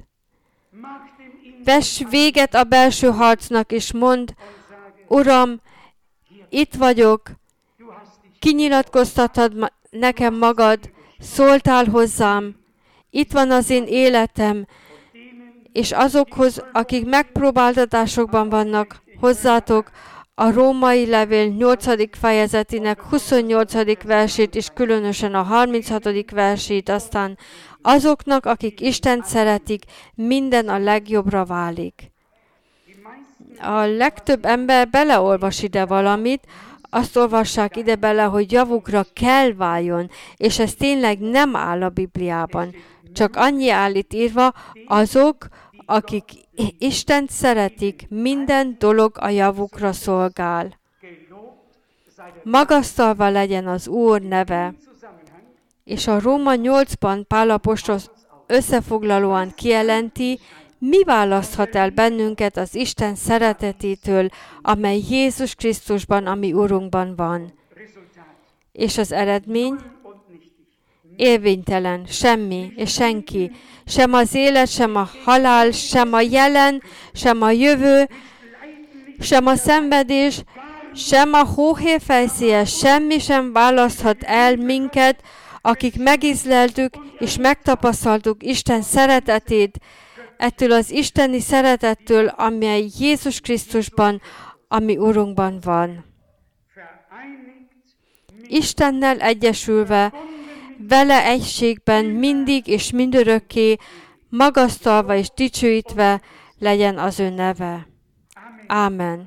Vess véget a belső harcnak, és mondd, Uram, itt vagyok, kinyilatkoztatod nekem magad, szóltál hozzám, itt van az én életem, és azokhoz, akik megpróbáltatásokban vannak, hozzátok a római levél nyolcadik fejezetének huszonnyolcadik versét, és különösen a harminchatodik versét, aztán azoknak, akik Istent szeretik, minden a legjobbra válik. A legtöbb ember beleolvas ide valamit, azt olvassák ide bele, hogy javukra kell váljon, és ez tényleg nem áll a Bibliában. Csak annyi áll itt írva, azok, akik Istent szeretik, minden dolog a javukra szolgál. Magasztalva legyen az Úr neve. És a Róma nyolcban Pál apostol összefoglalóan kijelenti, mi választhat el bennünket az Isten szeretetétől, amely Jézus Krisztusban, ami Urunkban van. És az eredmény? Érvénytelen, semmi és senki, sem az élet, sem a halál, sem a jelen, sem a jövő, sem a szenvedés, sem a hóhéjfejszélyes, semmi sem választhat el minket, akik megízleltük és megtapasztaltuk Isten szeretetét, ettől az isteni szeretettől, amely Jézus Krisztusban, ami Urunkban van. Istennel egyesülve, vele egységben mindig és mindörökké, magasztalva és dicsőítve legyen az ő neve. Ámen.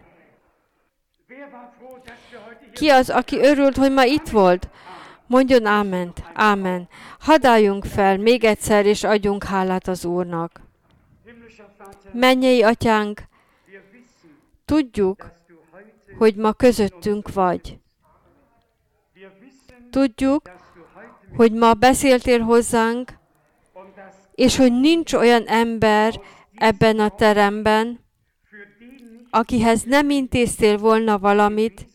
Ki az, aki örült, hogy ma itt volt? Mondjon áment. Ámen. Hadd álljunk fel még egyszer, és adjunk hálát az Úrnak. Mennyei Atyánk, tudjuk, hogy ma közöttünk vagy. Tudjuk, hogy ma beszéltél hozzánk, és hogy nincs olyan ember ebben a teremben, akihez nem intéztél volna valamit,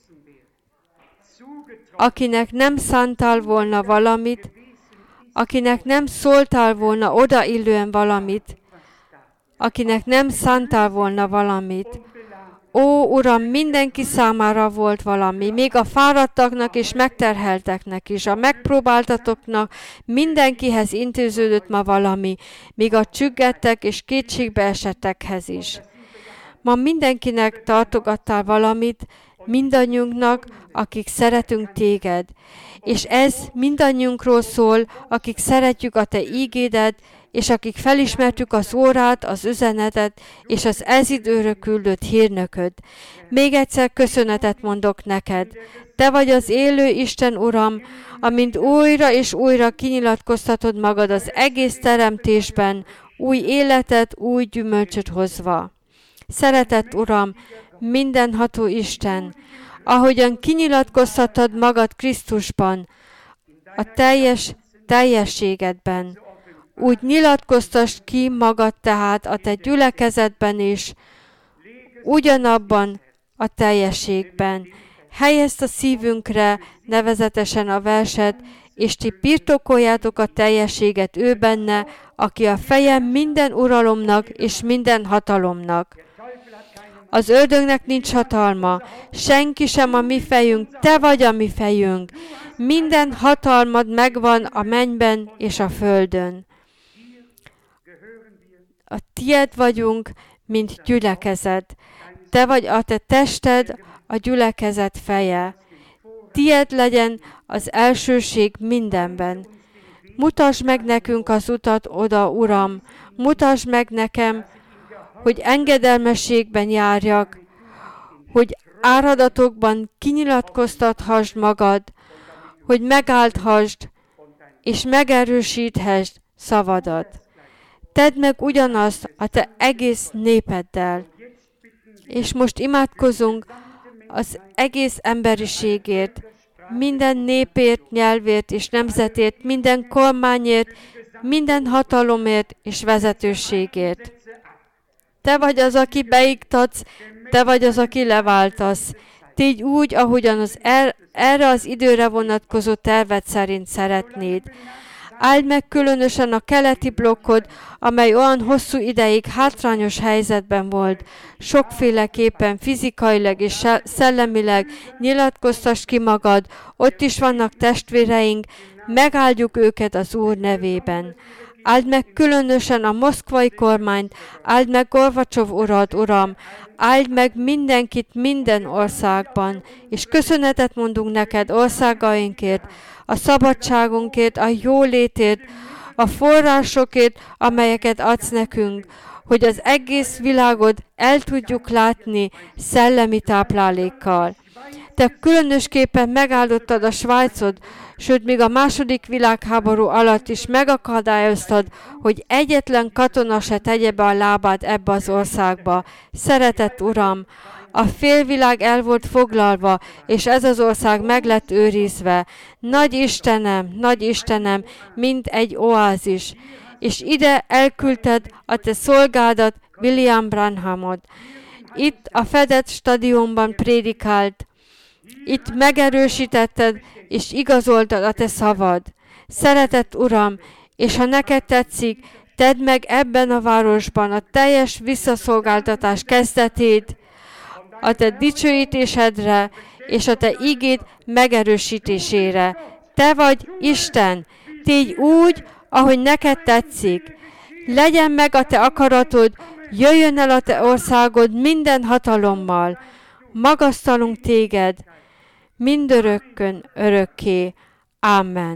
akinek nem szántál volna valamit, akinek nem szóltál volna odaillően valamit, akinek nem szántál volna valamit. Ó, Uram, mindenki számára volt valami, még a fáradtaknak és megterhelteknek is, a megpróbáltatoknak, mindenkihez intéződött ma valami, még a csüggettek és kétségbe esettekhez is. Ma mindenkinek tartogattál valamit, mindannyiunknak, akik szeretünk téged. És ez mindannyiunkról szól, akik szeretjük a te ígédet, és akik felismertük az órát, az üzenetet, és az ez időre küldött hírnököd. Még egyszer köszönetet mondok neked. Te vagy az élő Isten, Uram, amint újra és újra kinyilatkoztatod magad az egész teremtésben, új életet, új gyümölcsöt hozva. Szeretett Uram, mindenható Isten, ahogyan kinyilatkoztatod magad Krisztusban, a teljes teljességedben. Úgy nyilatkoztasd ki magad tehát a te gyülekezetben is, ugyanabban a teljességben. Helyezd a szívünkre nevezetesen a verset, és ti birtokoljátok a teljességet ő benne, aki a feje minden uralomnak és minden hatalomnak. Az ördögnek nincs hatalma, senki sem a mi fejünk, te vagy a mi fejünk. Minden hatalmad megvan a mennyben és a földön. A tied vagyunk, mint gyülekezet. Te vagy a te tested, a gyülekezet feje. Tied legyen az elsőség mindenben. Mutasd meg nekünk az utat oda, Uram. Mutasd meg nekem, hogy engedelmességben járjak, hogy áradatokban kinyilatkoztathasd magad, hogy megáldhasd és megerősíthesd szavadat. Tedd meg ugyanazt a te egész népeddel. És most imádkozunk az egész emberiségért, minden népért, nyelvért és nemzetért, minden kormányért, minden hatalomért és vezetőségért. Te vagy az, aki beiktatsz, te vagy az, aki leváltasz. Tégy úgy, ahogyan az er, erre az időre vonatkozó tervet szerint szeretnéd. Áld meg különösen a keleti blokkod, amely olyan hosszú ideig hátrányos helyzetben volt. Sokféleképpen fizikailag és szellemileg nyilatkoztasd ki magad, ott is vannak testvéreink, megáldjuk őket az Úr nevében. Áld meg különösen a moszkvai kormányt, áld meg Gorbacsov urat, Uram, áld meg mindenkit minden országban, és köszönetet mondunk neked országainkért, a szabadságunkért, a jólétért, a forrásokért, amelyeket adsz nekünk, hogy az egész világot el tudjuk látni szellemi táplálékkal. Te különösképpen megáldottad a Svájcot, sőt, még a második világháború alatt is megakadályoztad, hogy egyetlen katona se tegye be a lábát ebbe az országba. Szeretett Uram, a félvilág el volt foglalva, és ez az ország meg lett őrizve. Nagy Istenem, nagy Istenem, mint egy oázis. És ide elküldted a te szolgádat, William Branhamot. Itt a fedett stadionban prédikált. Itt megerősítetted, és igazoltad a te szavad. Szeretett Uram, és ha neked tetszik, tedd meg ebben a városban a teljes visszaszolgáltatás kezdetét, a te dicsőítésedre, és a te ígéd megerősítésére. Te vagy Isten, tégy úgy, ahogy neked tetszik. Legyen meg a te akaratod, jöjjön el a te országod minden hatalommal. Magasztalunk téged, mindörökkön örökké. Amen.